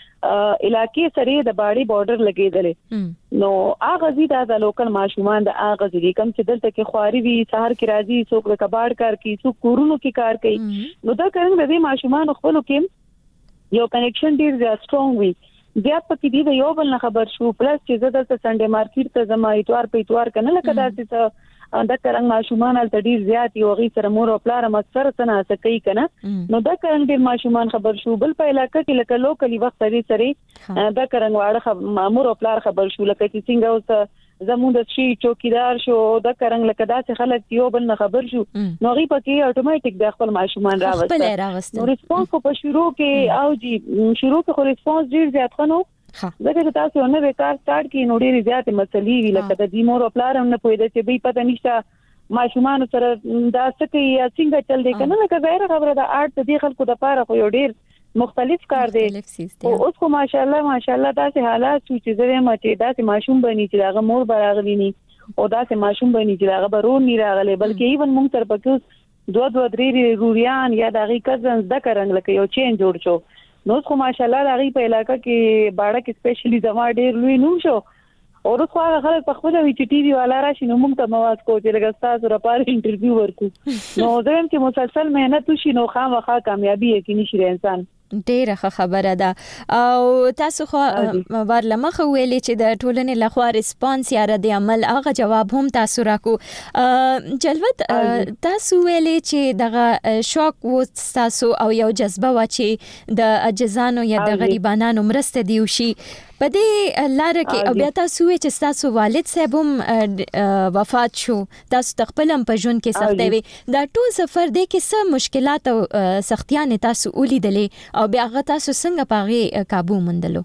علاقې سره د باډي بارډر لګیدل نو اغه زی دا لوکل ماشومان د اغه زی کم چې دلته کې خواري وی سحر کې راځي څوک د کباړ کار کوي څوک کورونو کې کار کوي نو دا څنګه د ماشومان خپل کې یو کنیکشن ډیر سترونګ وی بیا پکې دی یو بل نه خبر شو پلس چې زه د سنډي مارکیټ ته زما اتوار په اتوار کنه لکه داسې دا څنګه ماشومان ال تدیر زیات یو غي سره مور او پلار مکثر سره سکی کنه نو دا څنګه ډیر ماشومان خبر شو بل په علاقې کې لکه لوکلی وخت لري سره دا څنګه واړه مور او پلار خبر شو لکه چې څنګه اوس زموږ د شي چوکیدار شو دا څنګه لکه داسې خلک یو بل نه خبر شو نو غي پکې اتوماتیک د خپل ماشومان راوځي نو ریسپانس په شروع کې او جی شروع کې خو ریسپانس ډیر زیات خنو زګر تاسو نه وکړ سٹارټ کې نو ډېری زیات مسلې وی لکه د دې مور او پلار هم نه پوهیږي چې به پته نشته ماشومان سره دا څه یا څنګه چل دی کنه که غیر خبره د آرټ د خلکو د پاره خو یو ډېر مختلف کار دی او اوس خو ماشاءالله داسې حالات چې زه ما چې داسې ماشوم بني چې هغه مور براغلی ني او داسې ماشوم بني چې هغه برون نه راغلی بلکې ایون مونږ تر پکې دوه درې روريان یا دغه کزنز د کرنګ لکه یو چین جوړ شو نو خو ماشاءالله دغه په علاقې کې باړه کې سپیشلی زما ډېر لوی نوم شو او اوس خو هغه خلک په خپل وی چې ټي وي والا راشي نو موږ ته مواد کو چې لږ تاسو لپاره انټرویو ورکو نو زه هم چې مسلسل مهنت وشي نو خامخا کامیابی یقیني شي انسان ډیره خبره ده او تاسو خو ورلمخه ویلې چې د ټولنې لخوا ریسپانس یا رد عمل هغه جواب هم تاسو راکو جلوت تاسو ویلې چې دغه شوق و تاسو او یو جذبه و چې د عجزانو یا د غریبانو مرسته دی وشي په دې لار کې او بیا تاسو چې تاسو والد صاحب هم وفات شو تاسو خپل په ژوند کې سختي وي دا ټول سفر دی کې څه مشکلات او سختیاں تاسو ولیدلې او بیا هغه تاسو څنګه پاغي काबू مندلو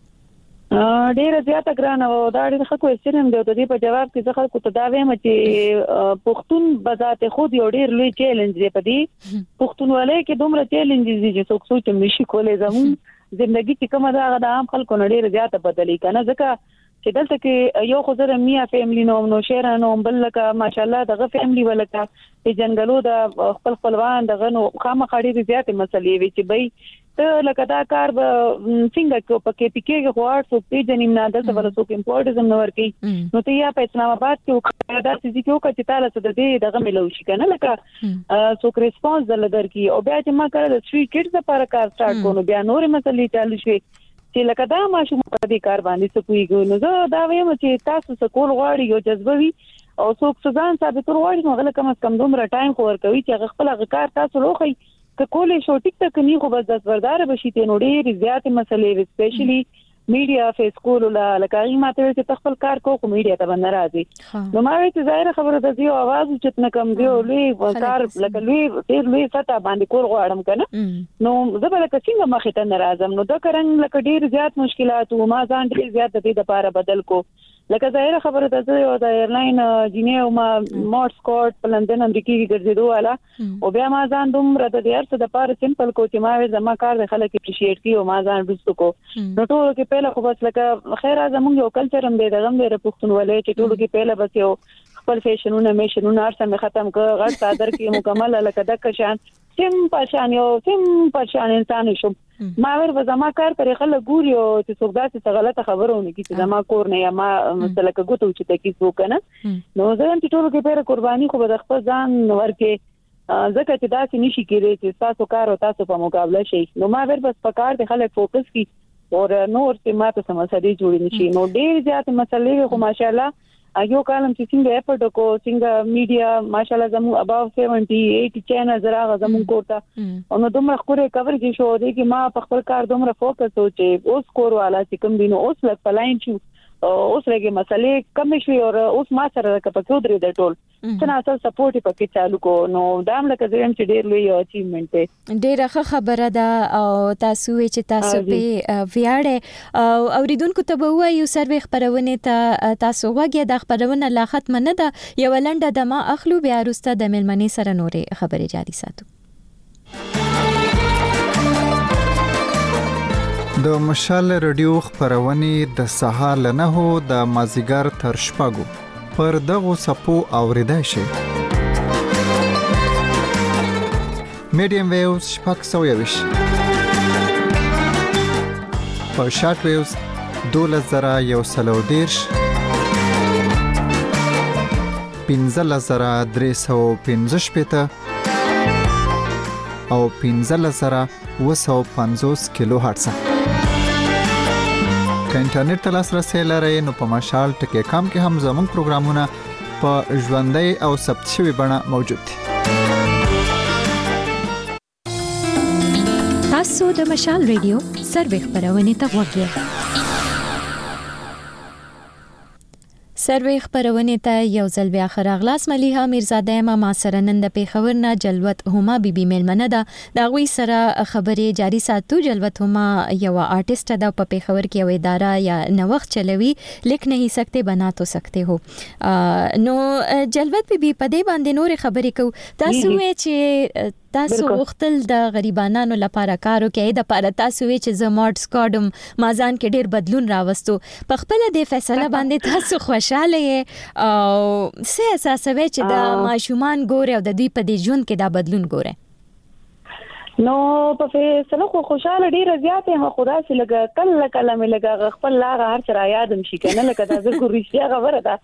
ډیر زیاته ګرانه و دا ډیر خلکو استریم دی د دې په جواب کې زه خلکو ته دا وایم چې پښتون بذات خود یو ډیر لوی چیلنج دی په دې پښتونولۍ کې دومره چیلنج دي چې څوک سوچ نشي کولای زموږ زندگی چې کومه دا د عام خلکو نړۍ زیاته بدلی کنه ځکه چې دلته کې یو خو زره میا فیملی نو شهرانو بل لکه ماشاءالله دغه فیملی ولکه په جنگلو د خپلوان دغه نو خامخړي زیاته مسلې وي چې بای ته لکه دا کار به څنګه کو پکې پکې غواړ سو پیجنیم نه دلته ورسو کې امپورټزم نور کې نو ته یا په اسلام آباد کې دا چې کو کچ تعالی څه د دې دغه ملو شي کنه لکه سو ریسپانس دلګر کی او بیا چې ما کړل 3 کډز لپاره کار سٹارټ کونو بیا نور مسلې چالو شي چې لکه دا ماشوم په دې کار باندې څه کوي نو زه دا وایم چې تاسو سکول غواړي یو جذبه وي او څوک ځان ثابت غواړي نو غل کم دومره ټایم خو ورکوي چې خپل کار تاسو لوخي کولې شو ټیک تک نه خو بس دسوردار بشي ته نو ډېر زیات مسلې سپیشلی میډیا فیس کول ولا لکه ماته چې تخپل کار کو میډیا ته باندې راځي نو ما وی چې ظاهر خبره ده یو आवाज چې نه کم دی لوی کار لکه لوی فتا باندې کول غواړم کنه نو زه به لکه څنګه مخې ته ناراضم نو دا کرنګ لکه ډېر زیات مشکلات او ما ځان ډېر زیات د دې لپاره بدل کو لکه ظاهر خبره ده یو د ایرلاین جنیو ما مورس کوټ په لندن امریکا کې ګرځېدو والا او بیا ما ځان دومره د دې ارڅ د پاره سمپل کو چې ما زما کار د خلک اپریشیټ کی او ما ځان ډوستو کو نو ټول کې پهله خو بس لکه خیر زموږ یو کلچر هم دی دغه د پښتونولۍ چې ټول کې پهله بس یو خپل فیشنونه میشنونه ارسه ختم کړ غړ صادر کې مکمل لکه د کشان سم پاشان انسان شوم ما ور زما کار پر خلک ګوري او چې څوک داسې غلطه خبرونه کوي چې زما کور نه یا ما مثلا کګوتو چې تکي څوک نه نو زه هم ټول کې پر قرباني خو به خپل ځان ورکه ځکه چې داسې نشي کېږي چې تاسو کار او تاسو په مقابله شي نو ما ور بس پکار د خلک فوکس کی او نور چې ماته سمسري جوړ نشي نو ډېر زیات مسلې خو ماشاءالله اګو کالم چې څنګه اپټ کو څنګه میډیا ماشاءالله زمو اباو 70-80 چینل زراغه زمو کوټه نو دومره خوري کور کې شو دی چې ما په خپل کار دومره فوکس وکړ اوس کور والا چې کوم دینو اوس لک پلاین شو اوس لګي مسلې کم شوي او اوس ما سره کپکو درې د ټول څنګه اصل سپورټ پکې چالو کو نو دام لکه زم چې ډېر لوی اچیومنت دی ډېر خبره ده او تاسو چې تاسو په ویاړه او اوریدونکو ته به وایو سروي خبرونه ته تاسو وګیا د خبرونه لا ختم نه ده یو لنډه د ما اخلو بیا وروسته د ملمنې سره نورې خبرې جاري ساتو د مشال رادیو خبرونه د سهار له 9 د مازیګر تر شپږو پر دغه سپو اوریدای شي میډیم ویوز شپږ سویش په شارټ ویوز 2110 15315 او 15350 کیلو هرتز که انټرنیټ ته لاسرسي لرئ نو په مشال ټکی کام کې هم زموږ پروګرامونه په ژوندۍ او ثبت شوی بڼه موجود دي. تاسو د مشال ریډیو سروې خبرونه ته وګورئ. سروې خبرونه ته یو ځل بیا خراغلاس مليحه میرزاده ما سره نن د پیښور نه جلوت هما بیبي ملمنه ده دا غوي سره خبرې جاری ساتو. جلوت هما یو آرټیسټ ده په پیښور کې یو اداره یا نوښت چلوي لیک نه سکتے بنا تو سکتے هو. نو جلوت بیبي په دې باندې نور خبرې کو تاسو چې تاسو وختل د غریبانو لپاره کارو کې د لپاره تاسو چې زموږ سکاډم مازان کې ډېر بدلون راوستو په خپل د فیصله باندې تاسو خوشاله یې او څه احساسوي چې د ماشومان ګوره او د دې په دې ژوند کې دا بدلون ګوره؟ نو په فیصله خو خوشاله ډیره زیاته هم خدا سي لګا کله مې لګا خپل لار هر څه را یادم شي کنه لکه دا زه کو رښتیا خبره ده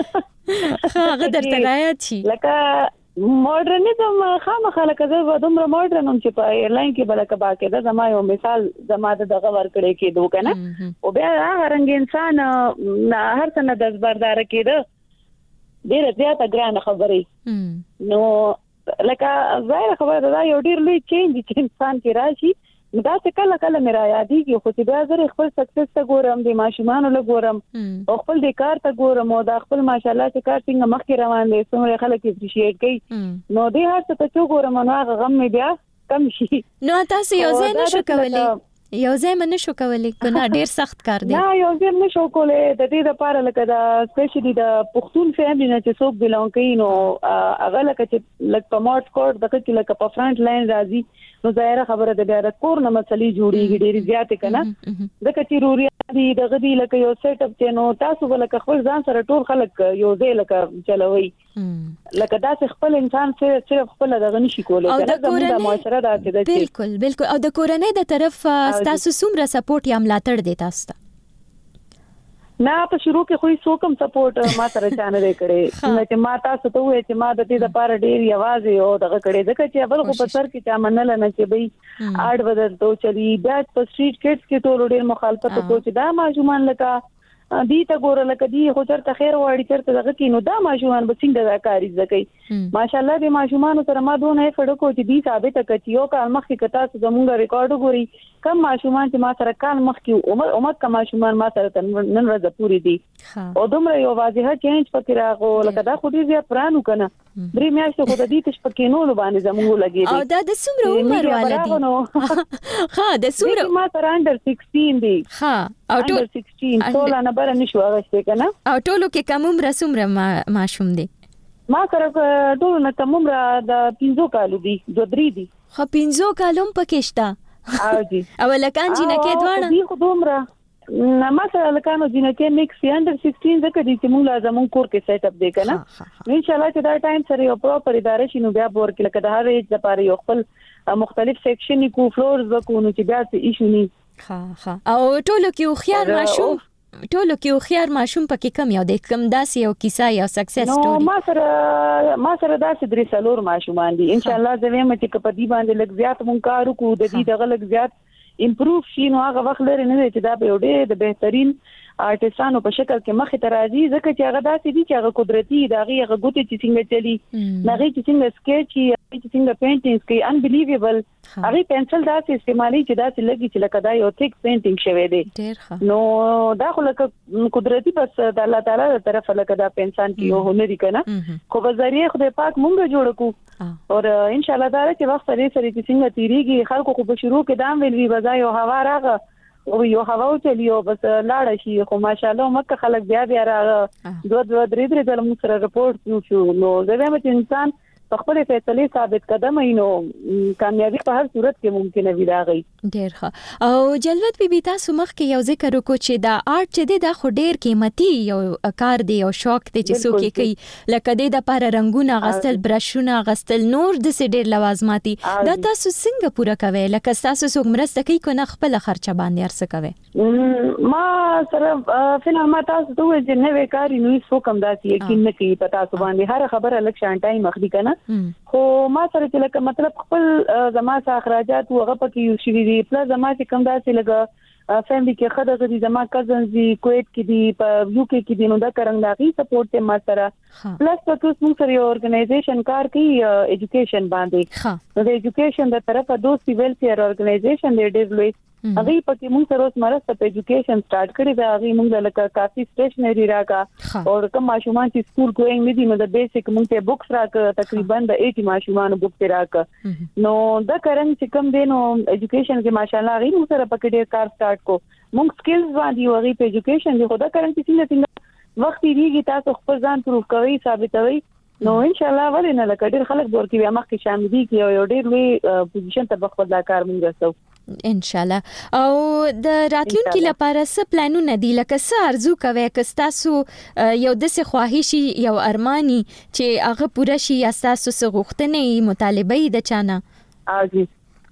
هغه درته رايات شي لکه ماډرنیزم خامخا لکه زه دومره ماډرن هم چې په ایرلاین کې بلکه باقاعده زما یو مثال زما دغه ورکړې کېدو کنه او بیا هغه رنګ انسان هر څه نه دزبردار کېده ډیره زیاته ګرانه خبرې نو لکه ظاهر خبره ده یو ډیر لوی چینج چې انسان کې راشي دا څه کله مې را یادېږي خو چې بیا زه خپل سکسس ته ګورم د ماشومانو له ګورم او خپل د کار ته ګورم او دا خپل ماشاءالله چې کار څنګه مخکې روان دی څومره خلک اپریشیټ کوي نو دې هر څه ته چې ګورم نو هغه غم مې بیا کم شي. نو تاسو یو ځای نشو کولای یو ځای منشو کولای کنه ډیر سخت کار دی. نه یو ځای نشو کولای د دې لپاره لکه دا سپیشلی د پښتون فیملی نه چې څوک بلونګ کوي نو هغه لکه چې لکه په مارټ کوټ دغه چې لکه په فرنٹ لاین راځي نو ظاهر خبره ده بیا د کور نه مسلې جوړیږي ډېری زیاتې کنه ځکه چې روري دي دغه دی لکه یو سیټ اپ چې نو تاسو ولکه خپل ځان سره ټول خلک یو ځای لکه چلوي لکه دا خپل انسان صرف خپل دغه نشي کولای کنه زموږ د معاشره دا چې بالکل او د کورنۍ د طرف تاسو څومره سپورټ یا ملاتړ دی تاسو ته؟ نه په شروع کې خو څوکم سپورټ ما سره چانه کړي چې ما تاسو ته وې چې ما د دې لپاره ډیر یوازې او دغه کړي ځکه چې اول خو په سر کې چا منل نه چې بي اډ بدل تو چلی بیا په سټریټ کډز کې ټول ډیر مخالفت کوي چې دا ماجومان لکه دی ته ګوره لکه دی خو چرته خیر واړی چرته دغه کې نو دا ماشومان به څنګه دا کاری زکې ماشاءالله د ماشومان سره ما دونه فړو کو چې دی ثابت کړي یو کال مخکې کتا زموږ ریکارډ ګوري کم ماشومان چې ما سره کال مخکې عمر کم ماشومان ما سره نن ورځ پوری دي او دومره یو واضحه چینج پکې راغو لکه دا خو دې زیات پرانو کنه درې میاشتې خو د دې تش پکې نو باندې زموږ لګي دي او دا د څومره عمر والدي ها د څومره ما سره انډر 16 دي ها او ټول 16 ټول نه بر نشو هغه کنه او ټولو کې کوم عمر څومره ماشوم دي ما سره ټول نه کوم عمر د 15 کالو دي 2-3 دي خو 15 کالوم پکې شته او دي او لکان جنکه دواړه دي خو دومره ما سره لکانو جنکه میکس انډر 16 ځکه دي چې موږ لازم کور کې سیټ اپ دی کنه ان شاء الله چې دا ټایم سره یو پراپر اداره شي نو بیا بور کې لکه د هر ایج لپاره یو خپل مختلف سیکشن کو فلورز وکونو چې بیا څه ایشو نه او ټولو کې خيار ماشوم پکې کم یو د کم داسې یو کیسه یا سکسس سټوري نو ما سره داسې درې څلور ماشومان دي ان شاء الله زویم چې په دې باندې لږ زیات مونږ کار وکړو د دې دغه لږ زیات امپروف شي نو هغه وخت لري نه چې دا به ډېر د بهترین آرټستانو په شکل کې مخې ته راځي ځکه چې هغه داسې دي چې هغه قدرتي دا هغه ګوتې چې څنګه چلی هغه چې څنګه سکیچ چې څنګه پینټینګز کوي انبلیویبل هغه پنسل داسې استعمالي چې داسې لګي چې لکه دا یو ټیک پینټینګ شوی دی نو دا خو لکه قدرتي بس د الله تعالی تر طرفه لکه دا انسان کې یو هنر کنه خو په ذریعہ خدای پاک مونږ جوړ کو او ان شاء الله دا چې وخت سره چې څنګه تیریږي خلکو خو په شروع کې دام ویلوي وځي او هوا راغه او یو هوا چلیو بس لاړ شي خو ماشاءالله مکه خلک بیا راغه 2-3 ځله موږ سره رپورټ شو نو زه وایم چې انسان خپل فیصله ثابت قدم اینو کامیابی په هر صورت کې ممکن وي راغی ډیر ښه او جلوت بیبي تاسو مخ کې یو ذکر وکړو چې دا آرټ چې دا خو ډیر قیمتي یو کار دی او شوق دی چې څوک یې کوي لکه د لپاره رنگونه غستل برشونه غستل نور د ډیر لوازماتي دا تاسو څنګه پوره کوي لکه تاسو څوک مرسته کوي کنه خپل خرچه باندې ارڅ کوي ما سره فلحال ما تاسو ته وایي چې نوې کاری نو هیڅ کوم داسې یقین نه کوي پتا تاسو باندې هر خبره لک شان ټایم اخلي کنه خو ما سره چې لکه مطلب خپل زما اخراجات هغه پکې یو شي دي پلس زما چې کوم داسې لګا فیملی کې خدای غدي زما کزنز دي کویت کې دي په یو کې دي نو دا کرنګاغي سپورټ ته ما سره پلس په کوم موږ یو اورګنایزیشن کار کوي ایجوکیشن باندې نو د ایجوکیشن د طرفه دوستي ویلفیر اورګنایزیشن دی ډیر لوی هغه پکې موږ سره اوس مرسته په ایجوکیشن سٹارټ کړی دا هغه موږ لکه کافي سټیشنری راکا او کوم ماشومان چې سکول ګوینګ نه دي نو د بیسیک موږ ته بوکس راکا تقریبا د 80 ماشومان بوکس راکا نو دا کرن چې کوم دی نو ایجوکیشن کې ماشاءالله هغه موږ سره پکې ډیر کار سٹارټ کو موږ سکلز باندې هغه په ایجوکیشن دی خدا کرن چې څنګه وخت دیږي تاسو خپل ځان پروف کوي ثابتوي نو ان شاء الله ولینه لکه ډیر خلک ورکی بیا مخکې شامل دي کې یو ډیر لوی پوزیشن ته خپل دا کار مونږ رسو ان شاء الله او د راتلونکي لپاره څه پلانونه دي لکه څه ارزو کوي که تاسو یو د څه خواهشي یو ارماني چې هغه پوره شي یا تاسو څه غوښتنې مطالبه د چانه اجي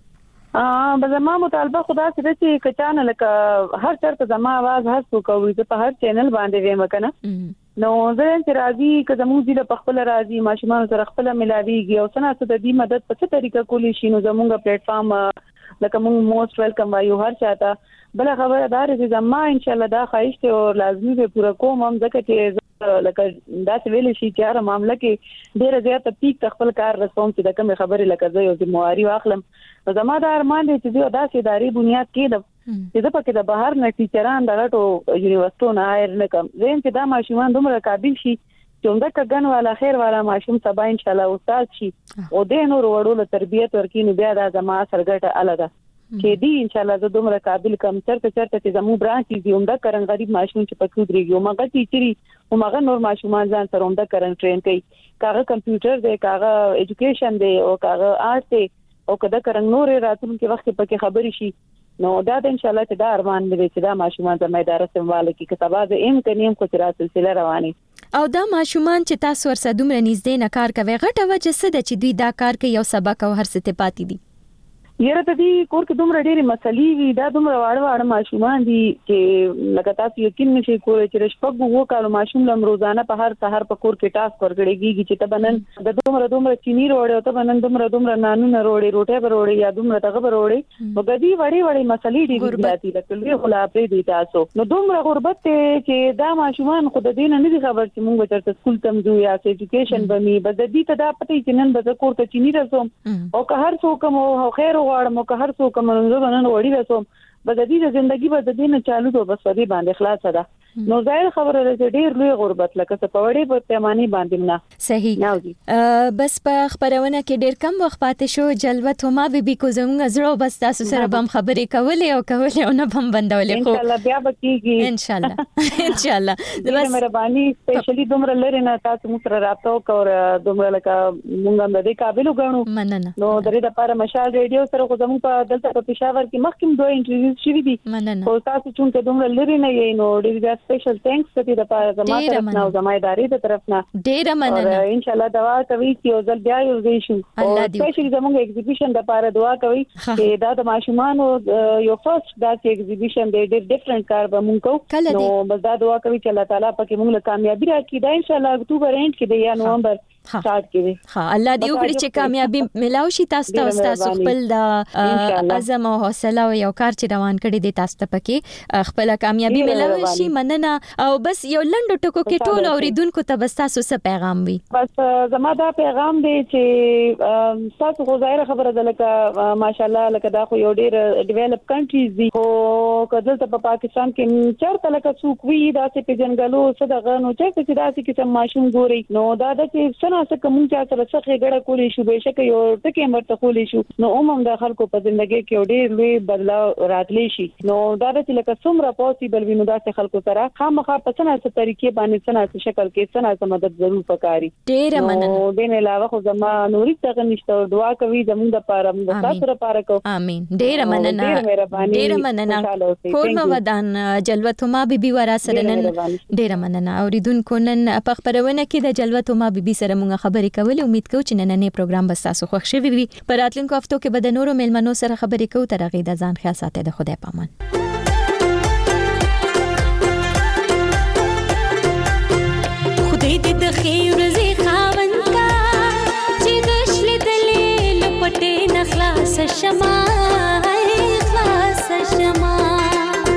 زما مطالبه خدا سره چې کچانه لکه هر چرته زما आवाज هر څوک وي په هر چینل باندې ویم کنه نو زه چې راځي که زموږ د خپل راځي ماشومان سره خپل ملاويږي او څنګه څه د دې مدد په څه طریقه کولی شي نو زموږ پلیټ فارم لکه موږ موست ویلکم وایو هر چاته بل خبره دار چې زما ان شاء الله دا خواهش ته او لازمي به پوره کوم هم ځکه چې لکه دا څه ویل شي چې هر معاملې کې ډېر زیات پیک خپل کار رسوم چې د کوم خبره لکه زه یو ذمہواری واخلم زما دا ارمان دی چې دا سي اداري بنیاد کې د چې په کې د بهر نه ټیچران د غټو یونیورسيټو نه هایر نه کوم زين چې دا ماشومان دومره قابل شي چې موږ کګن والا خیر والا ماشوم سبا ان شاء الله استاد شي او د نور وړو تربيت ورکینو بیا دا زما سرګټه الګا کې دی ان شاء الله زه دومره قابل کم چرته چې زمو برانچ دي عمده کرن غریب ماشوم چې پکې درېږي او مګه ټیچري او مګه نور ماشومان ځان سره عمده کرن ټرین کوي کاغه کمپیوټر دی کاغه ایجوکیشن دی او کاغه آرټ دی او کدا کرن نور راتلونکي وخت پکې خبري شي نو دا ان شاء الله چې دا ارمان دې چې دا ماشومان زموږ اداره سمواله کې کتابه د ام کنیم کو تر سلسله رواني او دا ماشومان چې تاسو ورسره دومره نږدې نه کار کوي غټه وجه څه ده چې دوی دا کار کوي یو سبق او هر څه ته پاتې دي یره ته دي کور کې دومره ډېری مسلې وي دا دومره واړه ماشومان دي چې لکه تاسو یقین نشئ کولای چې شپږ وو کالو ماشوم لم روزانه په هر سحر په کور کې ټاسک ورګړيږي چې ته بنن د دومره چینی روړې او ته بنن دومره نانو نه روړې روټه به روړې یا دومره تغه به روړې وګدي وړي مسلې دي ګرځاتي لکه لوی خلاصې دي تاسو نو دومره غربت چې دا ماشومان خود دین نه دي خبر چې مونږ چرته سکول تم ځو یا ایجوکیشن بمي بد دي ته دا پته چې نن به کور ته چینی رسوم او که هر څوک مو خیر غواړم که هر څوک منځو باندې وړي رسوم بد دي د ژوندۍ به د دین چالو ته بس ودی باندې خلاص ده نو ظاهر خبره ده چې ډیر لوی غربت لکه څه په وړي په پیمانه باندې نه صحیح بس په خبرونه کې ډیر کم وخت پاتې شو جلوت هما بي کو زموږ زړه بس تاسو سره بم خبرې کولې او نه بم بندولې خو ان شاء الله بیا بکیږي ان شاء الله بس مهرباني سپیشلی دومره لري نه تاسو موږ سره رابطه وکړو دومره لکه موږ هم د دې قابل وګڼو مننه نو درې د لپاره مشال ریډیو سره خو زموږ په دلته په پېښور کې مخکې دوه انټرویو شوي دي مننه او تاسو چې دومره لري نه یې نو ډیر سپیشل ثانکس ته د لپاره زما طرف نه او زما ادارې د طرف نه ډیر مننه ان شاء الله دعا کوي چې یو ځل بیا یو ځای شو او سپیشلی زموږ ایگزیبیشن د لپاره دعا کوي چې دا د ماشومانو یو فرست داسې ایگزیبیشن دی ډیر ډیفرنٹ کار به مونږ کوو نو بس دا دعا کوي چې الله تعالی پکې موږ له کامیابی راکړي دا ان شاء الله اکتوبر اند کې دی یا نومبر سٹارټ کړي الله دې وکړي چې کامیابی ملاوي شي تاسو ته تاسو خپل د عزم او حوصله او یو کار چې روان کړی دی تاسو ته پکې خپل کامیابی ملاوي شي مننه او بس یو لنډ ټکو کې ټول اوریدونکو ته بس تاسو څه پیغام وي بس زما دا پیغام دی چې تاسو خو ظاهر خبره ده لکه ماشاءالله لکه دا خو یو ډیر ډیولپ کنټریز دي خو کله ته په پاکستان کې چرته لکه څوک وی دا چې په جنگلو څه دغه نو چې دا چې کوم ماشوم ګوري نو دا د چې څه کوم چې سره څه غړه کولی شو به شکه یو ټکی مرته کولی شو نو هم د خلکو په ژوندۍ کې ډېر لوی بدلاو راتلی شي نو دا چې لکه څومره پوسیبل وینو دا چې خلکو سره خامخا په څه طریقې باندې څه شکل کې څه مدد ضرور پکاري ډېر مننه نو دین علاوه خو زما نوري څنګه نشته دعا کوي زموږ د پاره موږ تاسو لپاره کو امين ډېر مننه ډېر مننه کورما ودان جلوتما بیبي ورا سره نن ډېر مننه اوریدونکو نن په خبرونه کې د جلوتما بیبي سره موږ خبرې کولې امید کوم چې نننې پروګرام به تاسو خوښ شي وي پر راتلونکو هفتو کې به د نورو ملمنو سره خبرې کوو تر هغه د ځان خیال ساتئ د خدای پامان خدای دې د خیر زی خاوند کا چې غشل دلې لپټې نخلاص شمع خلاص شمع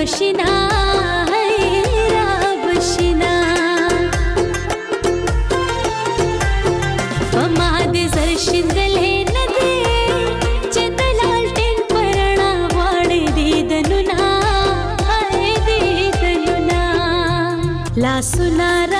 بشنا را بشنا فما دې زر شندلې نه دې چې دلال ټین پرنا واړې دې دنونا لا سنا